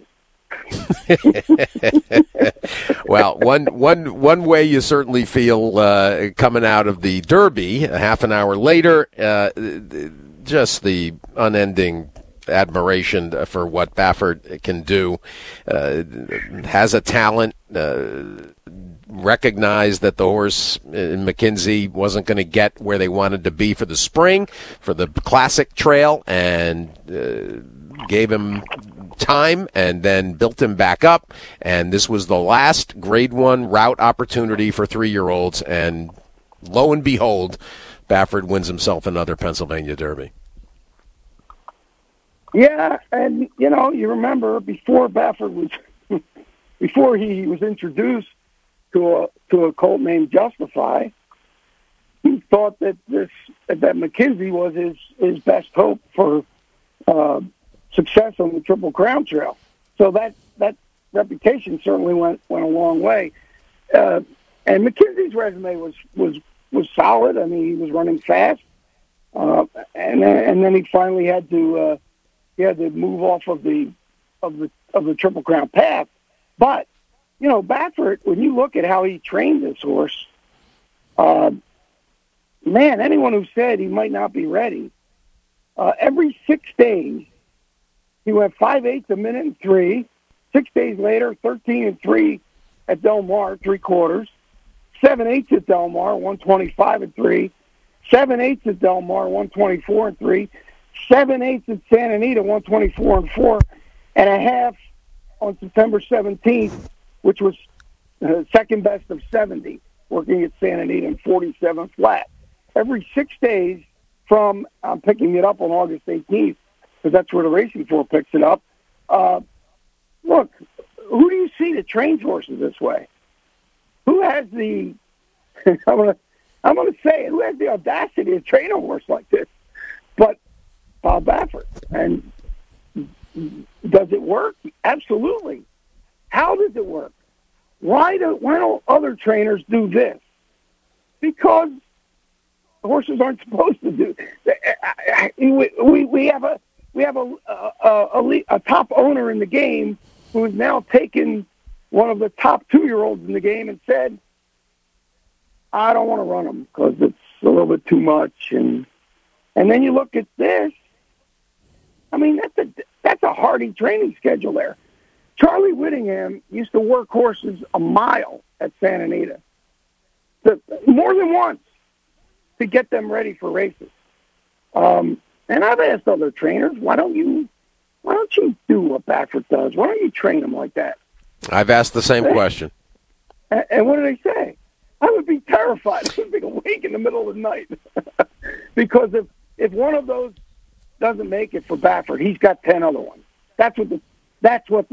Well, one way you certainly feel coming out of the Derby, a half an hour later, just the unending admiration for what Baffert can do. Has a talent. Recognized that the horse in McKenzie wasn't going to get where they wanted to be for the spring, for the classic trail, and gave him time and then built him back up. And this was the last Grade 1 route opportunity for 3-year-olds. And lo and behold, Baffert wins himself another Pennsylvania Derby. Yeah, and, you remember before Baffert was, before he was introduced to a colt named Justify, he thought that McKenzie was his best hope for success on the Triple Crown Trail. So that reputation certainly went a long way. And McKenzie's resume was solid. I mean, he was running fast, and then he finally had to move off of the Triple Crown path. But Baffert, when you look at how he trained this horse, man, anyone who said he might not be ready, every 6 days, he went 5/8 a minute and 3. 6 days later, 13-3 at Del Mar, 3/4. 7/8 at Del Mar, 125 3. 7/8 at Del Mar, 124 3. 7/8 at Santa Anita, 124 4. And a half on September 17th, which was second best of 70, working at Santa Anita in 47 flat. Every 6 days from, I'm picking it up on August 18th, because that's where the Racing Form picks it up. Look, who do you see that trains horses this way? Who has the, I'm gonna say it, who has the audacity to train a horse like this? But Bob Baffert. And does it work? Absolutely. How does it work? Why don't other trainers do this? Because horses aren't supposed to do. We have a top owner in the game who has now taken one of the top 2-year-olds in the game and said, I don't want to run them because it's a little bit too much. And then you look at this. I mean, that's a hardy training schedule there. Charlie Whittingham used to work horses a mile at Santa Anita, more than once, to get them ready for races. And I've asked other trainers, why don't you do what Baffert does? Why don't you train them like that? I've asked the same question. And what do they say? I would be terrified. I would be awake in the middle of the night. Because if one of those doesn't make it for Baffert, he's got 10 other ones. That's what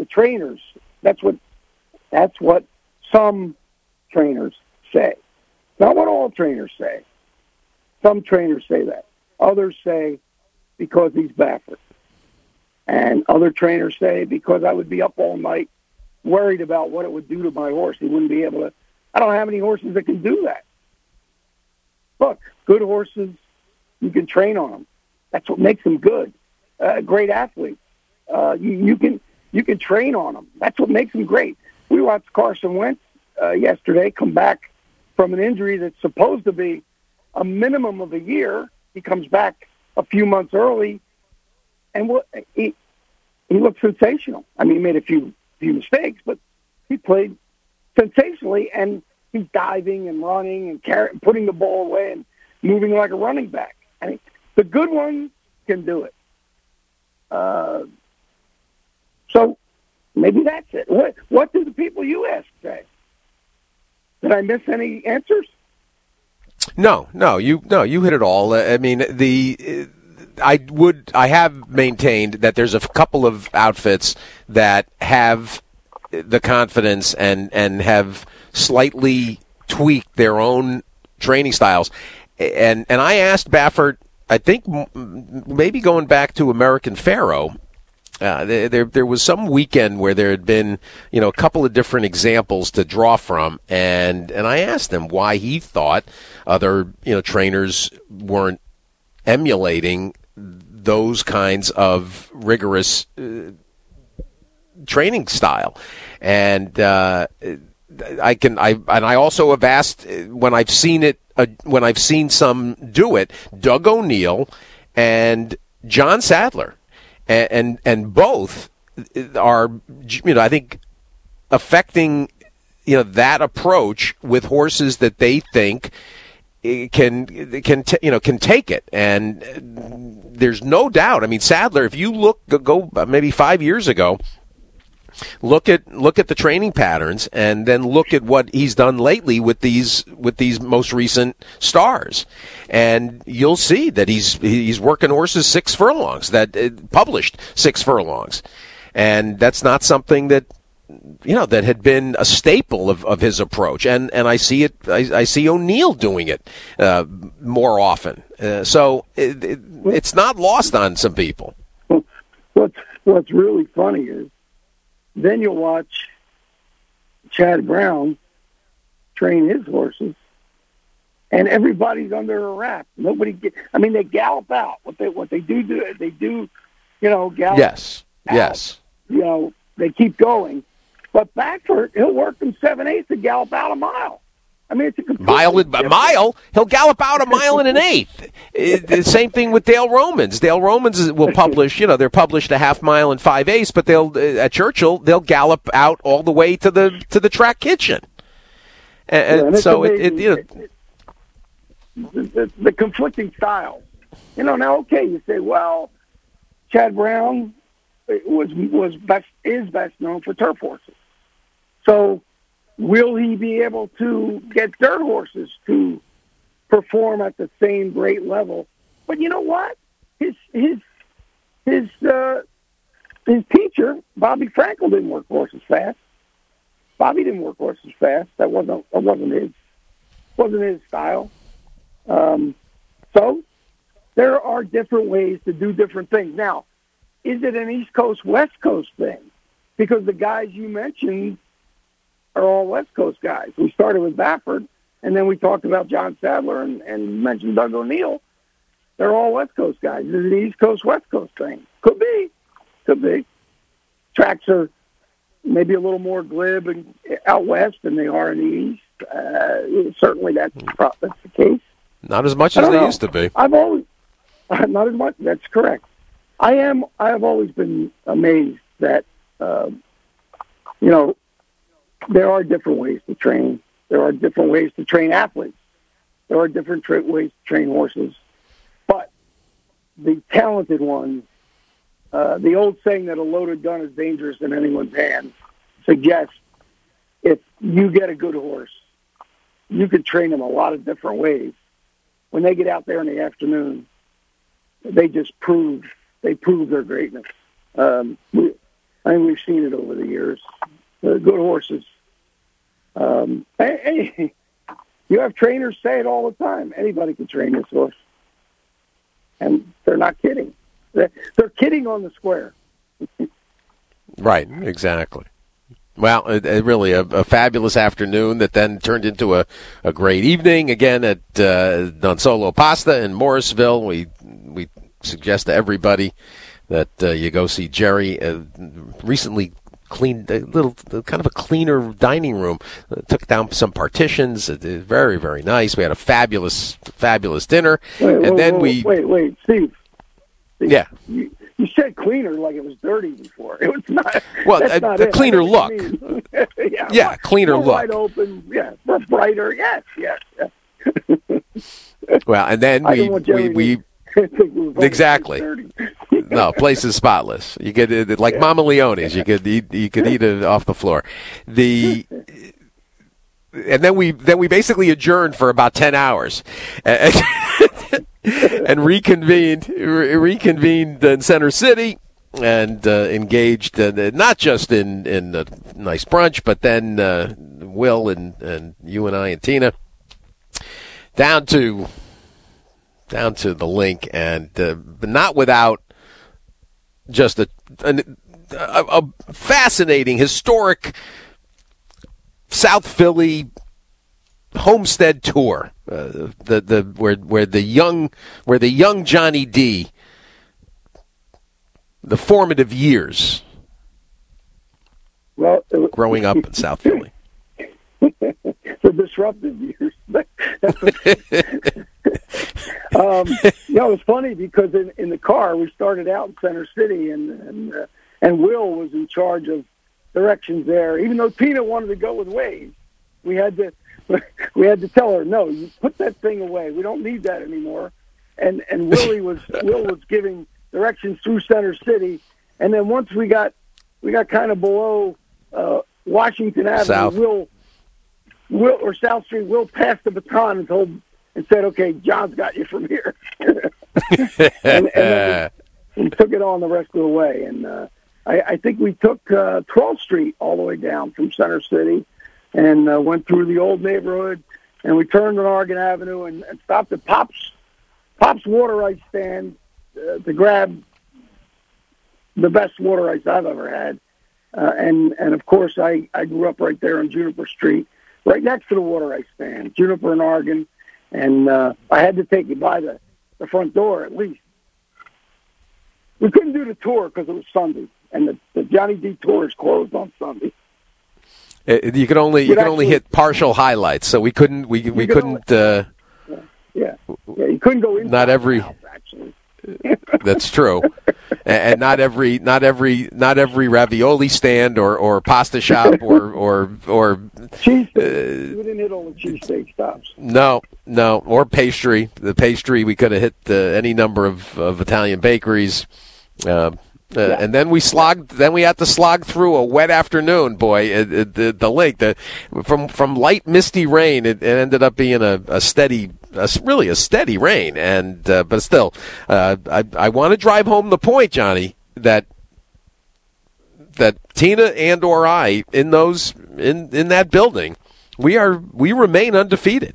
some trainers say. Not what all trainers say. Some trainers say that. Others say because he's Baffert. And other trainers say because I would be up all night worried about what it would do to my horse. He wouldn't be able to. I don't have any horses that can do that. Look, good horses, you can train on them. That's what makes them good. Great athletes. You can train on them. That's what makes them great. We watched Carson Wentz yesterday come back from an injury that's supposed to be a minimum of a year. He comes back a few months early, and he looked sensational. I mean, he made a few mistakes, but he played sensationally, and he's diving and running and putting the ball away and moving like a running back. I mean, the good ones can do it. So maybe that's it. What do the people you ask say? Did I miss any answers? No, you hit it all. I mean, I have maintained that there's a couple of outfits that have the confidence and have slightly tweaked their own training styles. And I asked Baffert, I think maybe going back to American Pharoah, there was some weekend where there had been, a couple of different examples to draw from, and I asked him why he thought other, trainers weren't emulating those kinds of rigorous training style. And I also have asked when I've seen some do it, Doug O'Neill and John Sadler. and both are, I think, affecting that approach with horses that they think can take it. And there's no doubt. I mean, Sadler, if you go maybe 5 years ago, look at the training patterns, and then look at what he's done lately with these most recent stars, and you'll see that he's working horses 6 furlongs, that published 6 furlongs, and that's not something that that had been a staple of his approach, and I see it. I see O'Neill doing it more often, so it's not lost on some people. What's really funny is, then you'll watch Chad Brown train his horses, and everybody's under a wrap. Nobody they gallop out. What they do, gallop. Yes. Out. Yes. They keep going. But Backford, he'll work them 7/8 to gallop out a mile. I mean, it's a mile. He'll gallop out a mile and an eighth. The same thing with Dale Romans. Dale Romans will publish. They're published a half mile and 5/8, but at Churchill they'll gallop out all the way to the track kitchen. And so the conflicting styles. Now you say, well, Chad Brown is best known for turf horses. So, will he be able to get dirt horses to perform at the same great level? But you know what? His teacher, Bobby Frankel, didn't work horses fast. Bobby didn't work horses fast. That wasn't his style. So there are different ways to do different things. Now, is it an East Coast, West Coast thing? Because the guys you mentioned are all West Coast guys. We started with Baffert, and then we talked about John Sadler and mentioned Doug O'Neill. They're all West Coast guys. Is it an East Coast, West Coast thing? Could be. Tracks are maybe a little more glib and out west than they are in the East. Certainly that's the case. Not as much as they used to be. Not as much. That's correct. I have always been amazed that, there are different ways to train. There are different ways to train athletes. There are different ways to train horses. But the talented ones, the old saying that a loaded gun is dangerous in anyone's hands, suggests if you get a good horse, you could train them a lot of different ways. When they get out there in the afternoon, they just prove their greatness. I think we've seen it over the years. Good horses. Hey, you have trainers say it all the time. Anybody can train this horse, and they're not kidding. They're kidding on the square. Right, exactly. Well, really a fabulous afternoon that then turned into a great evening again at Don Solo Pasta in Morrisville. We suggest to everybody that you go see Jerry. Recently cleaned a little, kind of a cleaner dining room. Took down some partitions. Very, very nice. We had a fabulous dinner. Wait, Steve. Yeah. You said cleaner like it was dirty before. It was not. Well, a cleaner look. Yeah, cleaner look. Wide open. Yeah, brighter. Yes. Well, and then we exactly. No, place is spotless. You could like Mama Leone's. You could eat it off the floor. And then we basically adjourned for about 10 hours. And reconvened in Center City and engaged not just in a nice brunch, but then Will and you and I and Tina down to the link, and but not without just a fascinating historic South Philly homestead tour, where the young Johnny D, the formative years, growing up in South Philly, the disruptive years. it's funny because in the car we started out in Center City, and Will was in charge of directions there. Even though Tina wanted to go with Waze, we had to tell her, no, you put that thing away. We don't need that anymore. And Will was giving directions through Center City, and then once we got kind of below Washington Avenue, South. Will or South Street, Will passed the baton and said, okay, John's got you from here. and then we took it on the rest of the way. And I think we took 12th Street all the way down from Center City and went through the old neighborhood, and we turned on Oregon Avenue and stopped at Pop's water ice stand to grab the best water ice I've ever had. And of course, I grew up right there on Juniper Street, right next to the water ice stand, Juniper and Oregon. And I had to take you by the front door at least. We couldn't do the tour because it was Sunday, and the Johnny D tour is closed on Sunday. You could only hit partial highlights, so we couldn't. We couldn't. Yeah, you couldn't go inside. Not every. The house, actually. That's true, and not every ravioli stand or pasta shop or cheesesteak. We didn't hit all the cheesesteak stops. No, or pastry. The pastry, we could have hit any number of Italian bakeries. And then we slogged. Then we had to slog through a wet afternoon. Boy, the lake. From light misty rain, it ended up being a steady rain. And but still, I want to drive home the point, Johnny, that Tina and or I in that building, we remain undefeated.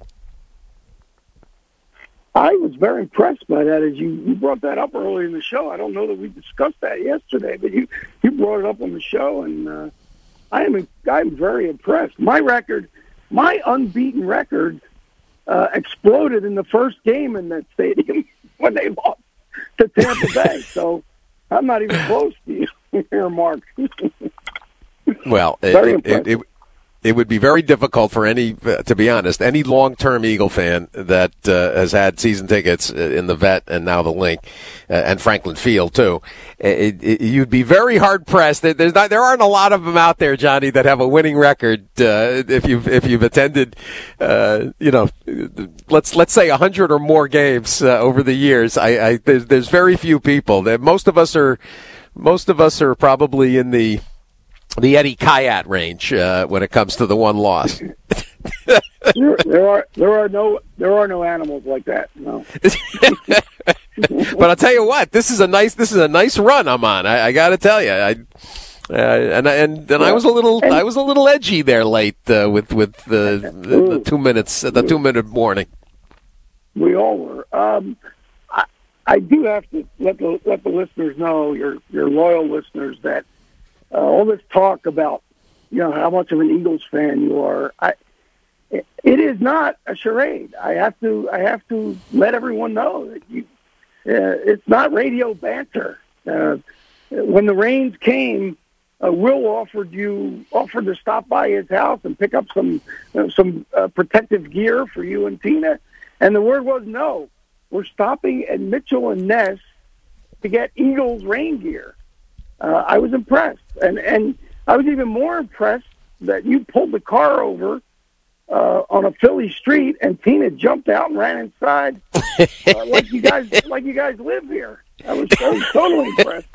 I was very impressed by that. As you brought that up early in the show. I don't know that we discussed that yesterday, but you brought it up on the show, and I'm very impressed. My unbeaten record, exploded in the first game in that stadium when they lost to Tampa Bay. So I'm not even close to you here, Mark. Well, it would be very difficult for to be honest, any long-term Eagle fan that has had season tickets in the Vet and now the Link and Franklin Field too. You'd be very hard pressed. There aren't a lot of them out there, Johnny, that have a winning record. If you've attended, let's say 100 or more games over the years. There's very few people. Most of us are probably in the Eddie Kayat range when it comes to the one loss. there are no animals like that. No. But I'll tell you what, this is a nice run I'm on. I got to tell you, I was a little edgy there late with the 2 minutes, the 2 minute warning. We all were. I do have to let the listeners know, your loyal listeners, that. All this talk about, how much of an Eagles fan you are. It is not a charade. I have to let everyone know that it's not radio banter. When the rains came, Will offered to stop by his house and pick up some protective gear for you and Tina, and the word was no. We're stopping at Mitchell and Ness to get Eagles rain gear. I was impressed, and I was even more impressed that you pulled the car over on a Philly street, and Tina jumped out and ran inside like you guys live here. I was totally impressed.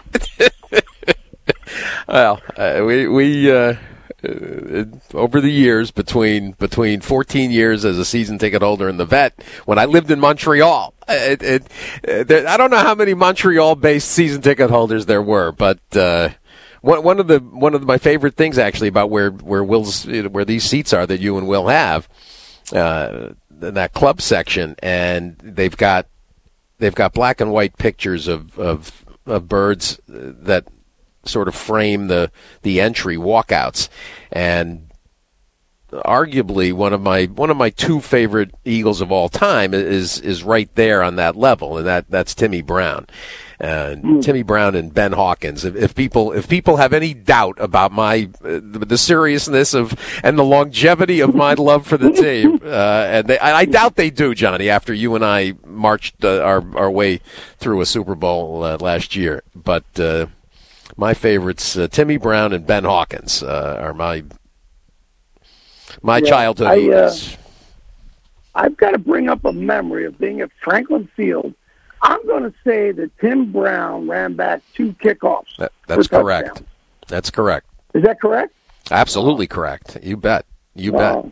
Well, we over the years, between 14 years as a season ticket holder in the Vet, when I lived in Montreal, I don't know how many Montreal-based season ticket holders there were, but one of my favorite things actually about where these seats are that you and Will have, in that club section, and they've got black and white pictures of birds that sort of frame the entry walkouts, and arguably one of my two favorite Eagles of all time is right there on that level, and that's Timmy Brown. And Timmy Brown and Ben Hawkins. If people have any doubt about the seriousness of and the longevity of my love for the team, and I doubt they do, Johnny. After you and I marched our way through a Super Bowl last year, but my favorites, Timmy Brown and Ben Hawkins, are my childhood heroes. I've got to bring up a memory of being at Franklin Field. I'm going to say that Tim Brown ran back 2 kickoffs. That's correct. That's correct. Is that correct? Absolutely correct. You bet. You bet.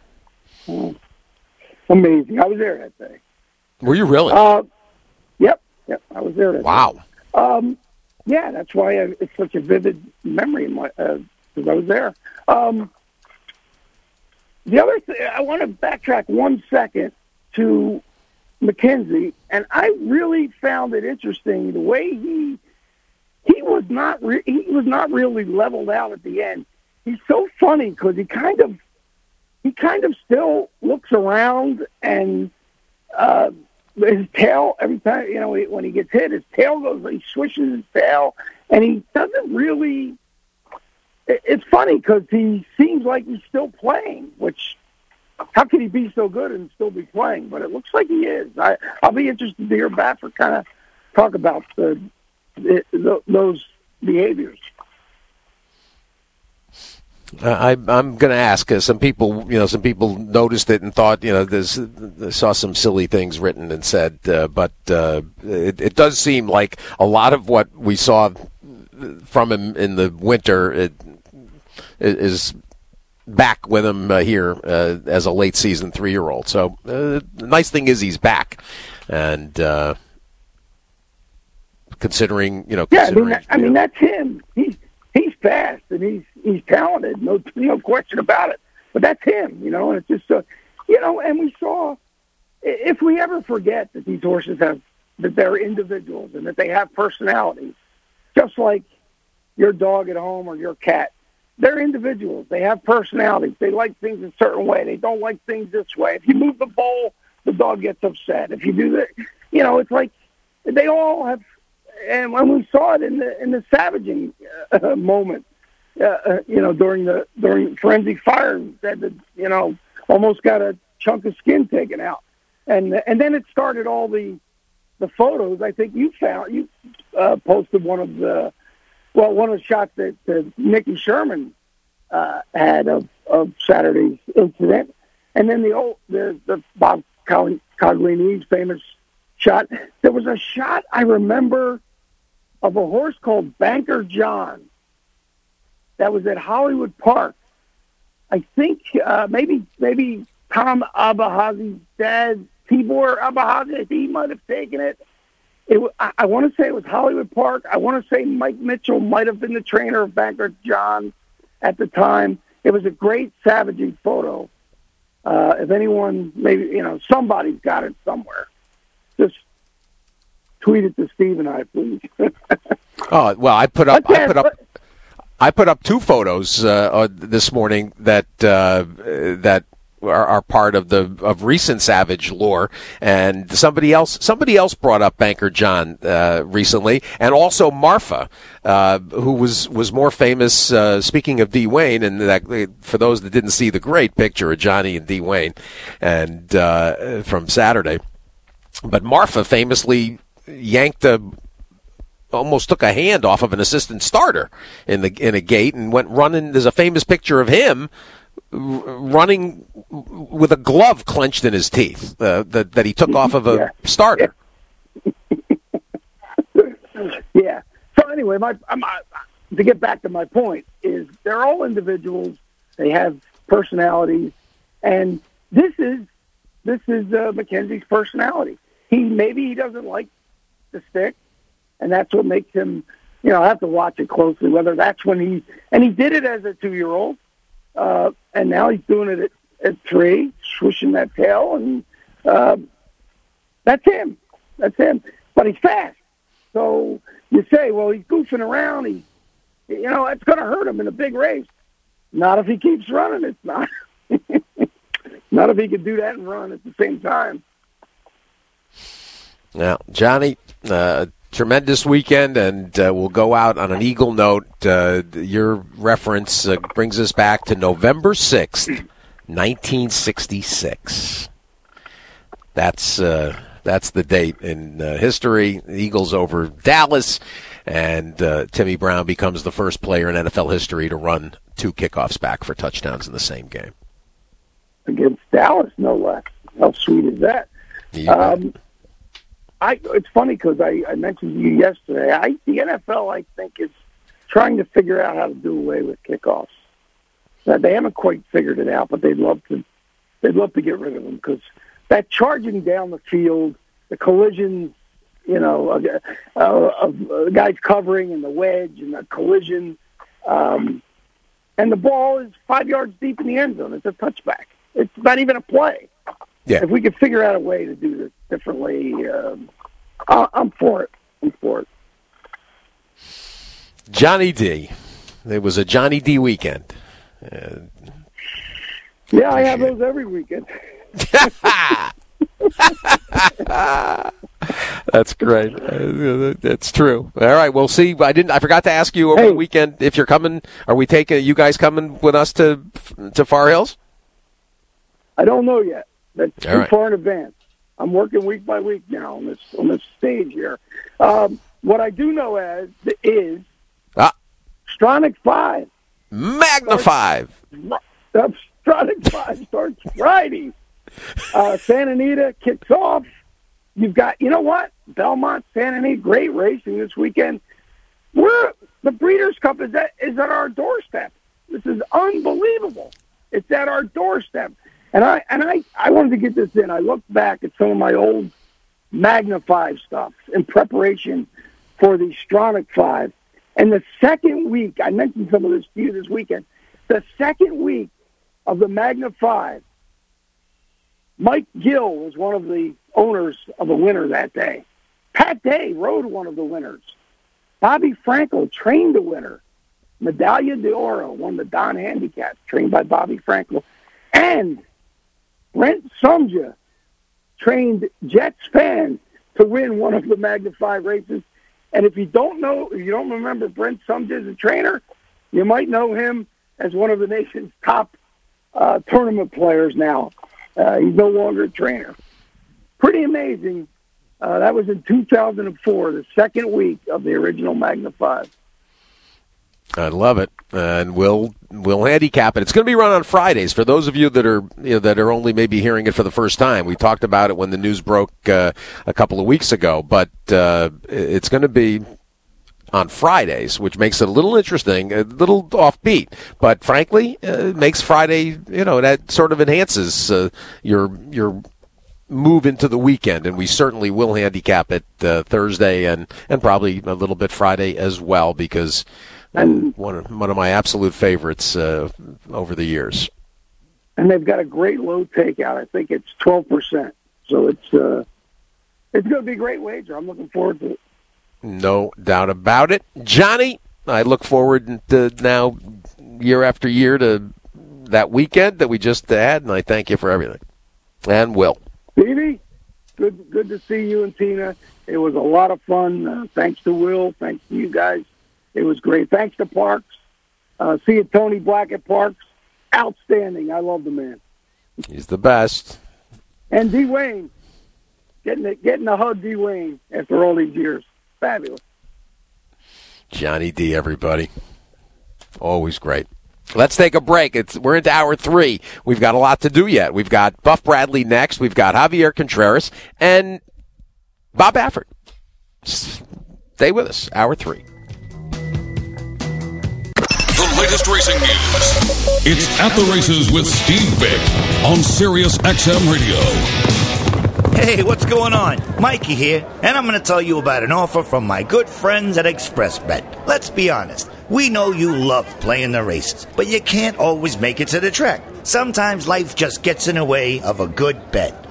Amazing. I was there that day. Were you really? Yep. I was there that day. Wow. Yeah, that's why it's such a vivid memory because I was there. The other thing, I want to backtrack 1 second to McKenzie, and I really found it interesting the way he was not really leveled out at the end. He's so funny because he kind of still looks around, and his tail every time when he gets hit, his tail goes. He swishes his tail, and he doesn't really. It's funny because he seems like he's still playing, which how could he be so good and still be playing? But it looks like he is. I'll be interested to hear Baffert kind of talk about those behaviors. I'm going to ask some people. Some people noticed it and thought, they saw some silly things written and said, but it does seem like a lot of what we saw from him in the winter is back with him here as a late season 3-year-old. So the nice thing is he's back, and considering. I mean that's him. He's fast and he's talented. No question about it. But that's him. And it's just and we saw. If we ever forget that these horses that they're individuals and that they have personalities, just like your dog at home or your cat. They're individuals. They have personalities. They like things a certain way. They don't like things this way. If you move the bowl, the dog gets upset. If you do that, it's like they all have. And when we saw it in the savaging moment, during forensic fire, that almost got a chunk of skin taken out, and then it started all the photos. I think you posted one of the shots that Nicky Sherman had of Saturday's incident, and then the Bob Cogliani's famous shot. There was a shot I remember of a horse called Banker John that was at Hollywood Park. I think maybe Tom Abahazi's dad, Tibor Abahazi, he might have taken it. I want to say it was Hollywood Park. I want to say Mike Mitchell might have been the trainer of Banker John at the time. It was a great savaging photo. If anyone, maybe somebody's got it somewhere. Just tweet it to Steve and I, please. Oh well, I put up 2 photos this morning that are part of recent Savage lore, and somebody else brought up Banker John recently, and also Marfa, who was more famous. Speaking of D. Wayne, and that, for those that didn't see the great picture of Johnny and D. Wayne, and from Saturday, but Marfa famously almost took a hand off of an assistant starter in a gate and went running. There's a famous picture of him running with a glove clenched in his teeth that he took off of a starter. Yeah. So anyway, to get back to my point is they're all individuals. They have personalities, and this is Mackenzie's personality. He doesn't like the stick, and that's what makes him. I have to watch it closely. Whether that's when he did it as a 2-year-old. And now he's doing it at 3, swishing that tail, and that's him. That's him. But he's fast. So you say, well, he's goofing around. It's going to hurt him in a big race. Not if he keeps running. It's not. Not if he can do that and run at the same time. Now, Johnny, tremendous weekend, and we'll go out on an Eagle note. Your reference brings us back to November 6th, 1966. That's the date in history. The Eagles over Dallas, and Timmy Brown becomes the first player in NFL history to run 2 kickoffs back for touchdowns in the same game. Against Dallas, no less. How sweet is that? It's funny because I mentioned to you yesterday, the NFL, I think, is trying to figure out how to do away with kickoffs. Now, they haven't quite figured it out, but they'd love to get rid of them because that charging down the field, the collision, of guys covering and the wedge and the collision, and the ball is 5 yards deep in the end zone. It's a touchback. It's not even a play. Yeah. If we could figure out a way to do this differently, I'm for it. Johnny D. It was a Johnny D weekend. Yeah, I have those every weekend. That's great. That's true. All right, we'll see. I forgot to ask you over the weekend if you're coming. Are we taking you guys coming with us to Far Hills? I don't know yet. That's too right. far in advance. I'm working week by week now on this stage here. What I do know is Stronach 5. Magna 5. Stronach 5 starts Friday. Santa Anita kicks off. You've got, you know what? Belmont, Santa Anita, great racing this weekend. The Breeders' Cup is at our doorstep. This is unbelievable. It's at our doorstep. And I wanted to get this in. I looked back at some of my old Magna 5 stuff in preparation for the Stronach 5. And the second week, I mentioned some of this to you this weekend, the second week of the Magna 5, Mike Gill was one of the owners of a winner that day. Pat Day rode one of the winners. Bobby Frankel trained the winner. Medaglia d'Oro won the Don Handicap, trained by Bobby Frankel. And Brent Sumja trained Jets fans to win one of the Magna 5 races. And if you don't remember Brent Sumja as a trainer, you might know him as one of the nation's top tournament players now. He's no longer a trainer. Pretty amazing. That was in 2004, the second week of the original Magna 5. I love it, and we'll handicap it. It's going to be run on Fridays. For those of you that are only maybe hearing it for the first time, we talked about it when the news broke a couple of weeks ago. But it's going to be on Fridays, which makes it a little interesting, a little offbeat. But frankly, it makes Friday, that sort of enhances your move into the weekend, and we certainly will handicap it Thursday and probably a little bit Friday as well, because one of my absolute favorites over the years. And they've got a great low takeout. I think it's 12%. So it's going to be a great wager. I'm looking forward to it. No doubt about it. Johnny, I look forward to now year after year to that weekend that we just had, and I thank you for everything. And Will. Stevie, good to see you and Tina. It was a lot of fun. Thanks to Will. Thanks to you guys. It was great. Thanks to Parks. See you, Tony Black at Parks. Outstanding. I love the man. He's the best. And D. Wayne. Getting a hug, D. Wayne, after all these years. Fabulous. Johnny D, everybody. Always great. Let's take a break. We're into hour 3. We've got a lot to do yet. We've got Buff Bradley next. We've got Javier Contreras and Bob Baffert. Stay with us. Hour 3. The latest racing news. It's At the Races with Steve Vick on Sirius XM Radio. Hey, what's going on? Mikey here, and I'm going to tell you about an offer from my good friends at ExpressBet. Let's be honest. We know you love playing the races, but you can't always make it to the track. Sometimes life just gets in the way of a good bet.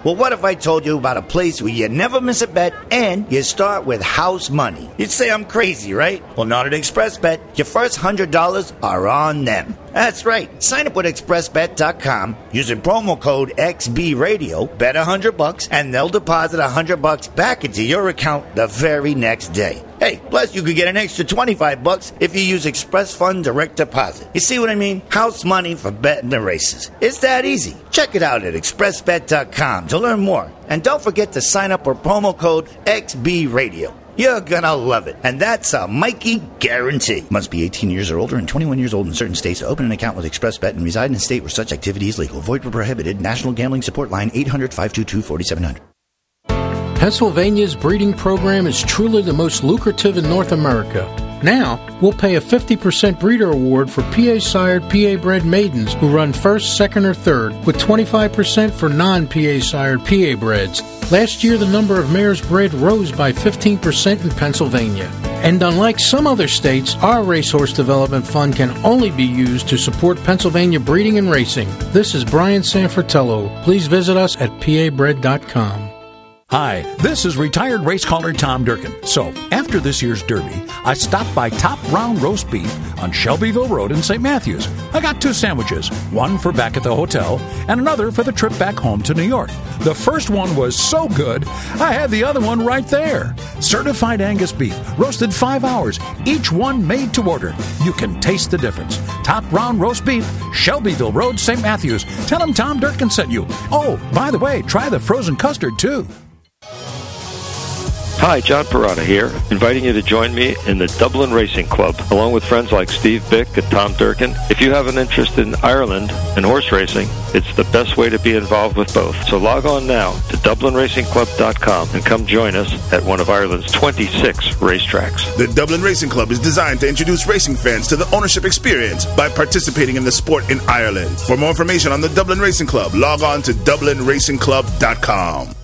Well, what if I told you about a place where you never miss a bet and you start with house money? You'd say I'm crazy, right? Well, not at ExpressBet. Your first $100 are on them. That's right. Sign up with ExpressBet.com using promo code XBRadio, bet $100, and they'll deposit $100 back into your account the very next day. Hey, plus you could get an extra $25 if you use Express Fund Direct Deposit. You see what I mean? House money for betting the races. It's that easy. Check it out at ExpressBet.com to learn more. And don't forget to sign up with promo code XBRadio. You're gonna love it. And that's a Mikey guarantee. Must be 18 years or older and 21 years old in certain states to open an account with ExpressBet and reside in a state where such activity is legal. Void where prohibited. National Gambling Support Line 800-522-4700. Pennsylvania's breeding program is truly the most lucrative in North America. Now, we'll pay a 50% breeder award for PA-sired, PA-bred maidens who run first, second, or third, with 25% for non-PA-sired PA-breds. Last year, the number of mares bred rose by 15% in Pennsylvania. And unlike some other states, our Racehorse Development Fund can only be used to support Pennsylvania breeding and racing. This is Brian Sanfratello. Please visit us at pabred.com. Hi, this is retired race caller Tom Durkin. So, after this year's Derby, I stopped by Top Round Roast Beef on Shelbyville Road in St. Matthews. I got 2 sandwiches, one for back at the hotel and another for the trip back home to New York. The first one was so good, I had the other one right there. Certified Angus beef, roasted 5 hours, each one made to order. You can taste the difference. Top Round Roast Beef, Shelbyville Road, St. Matthews. Tell them Tom Durkin sent you. Oh, by the way, try the frozen custard too. Hi, John Parada here, inviting you to join me in the Dublin Racing Club, along with friends like Steve Bick and Tom Durkin. If you have an interest in Ireland and horse racing, it's the best way to be involved with both. So log on now to DublinRacingClub.com and come join us at one of Ireland's 26 racetracks. The Dublin Racing Club is designed to introduce racing fans to the ownership experience by participating in the sport in Ireland. For more information on the Dublin Racing Club, log on to DublinRacingClub.com.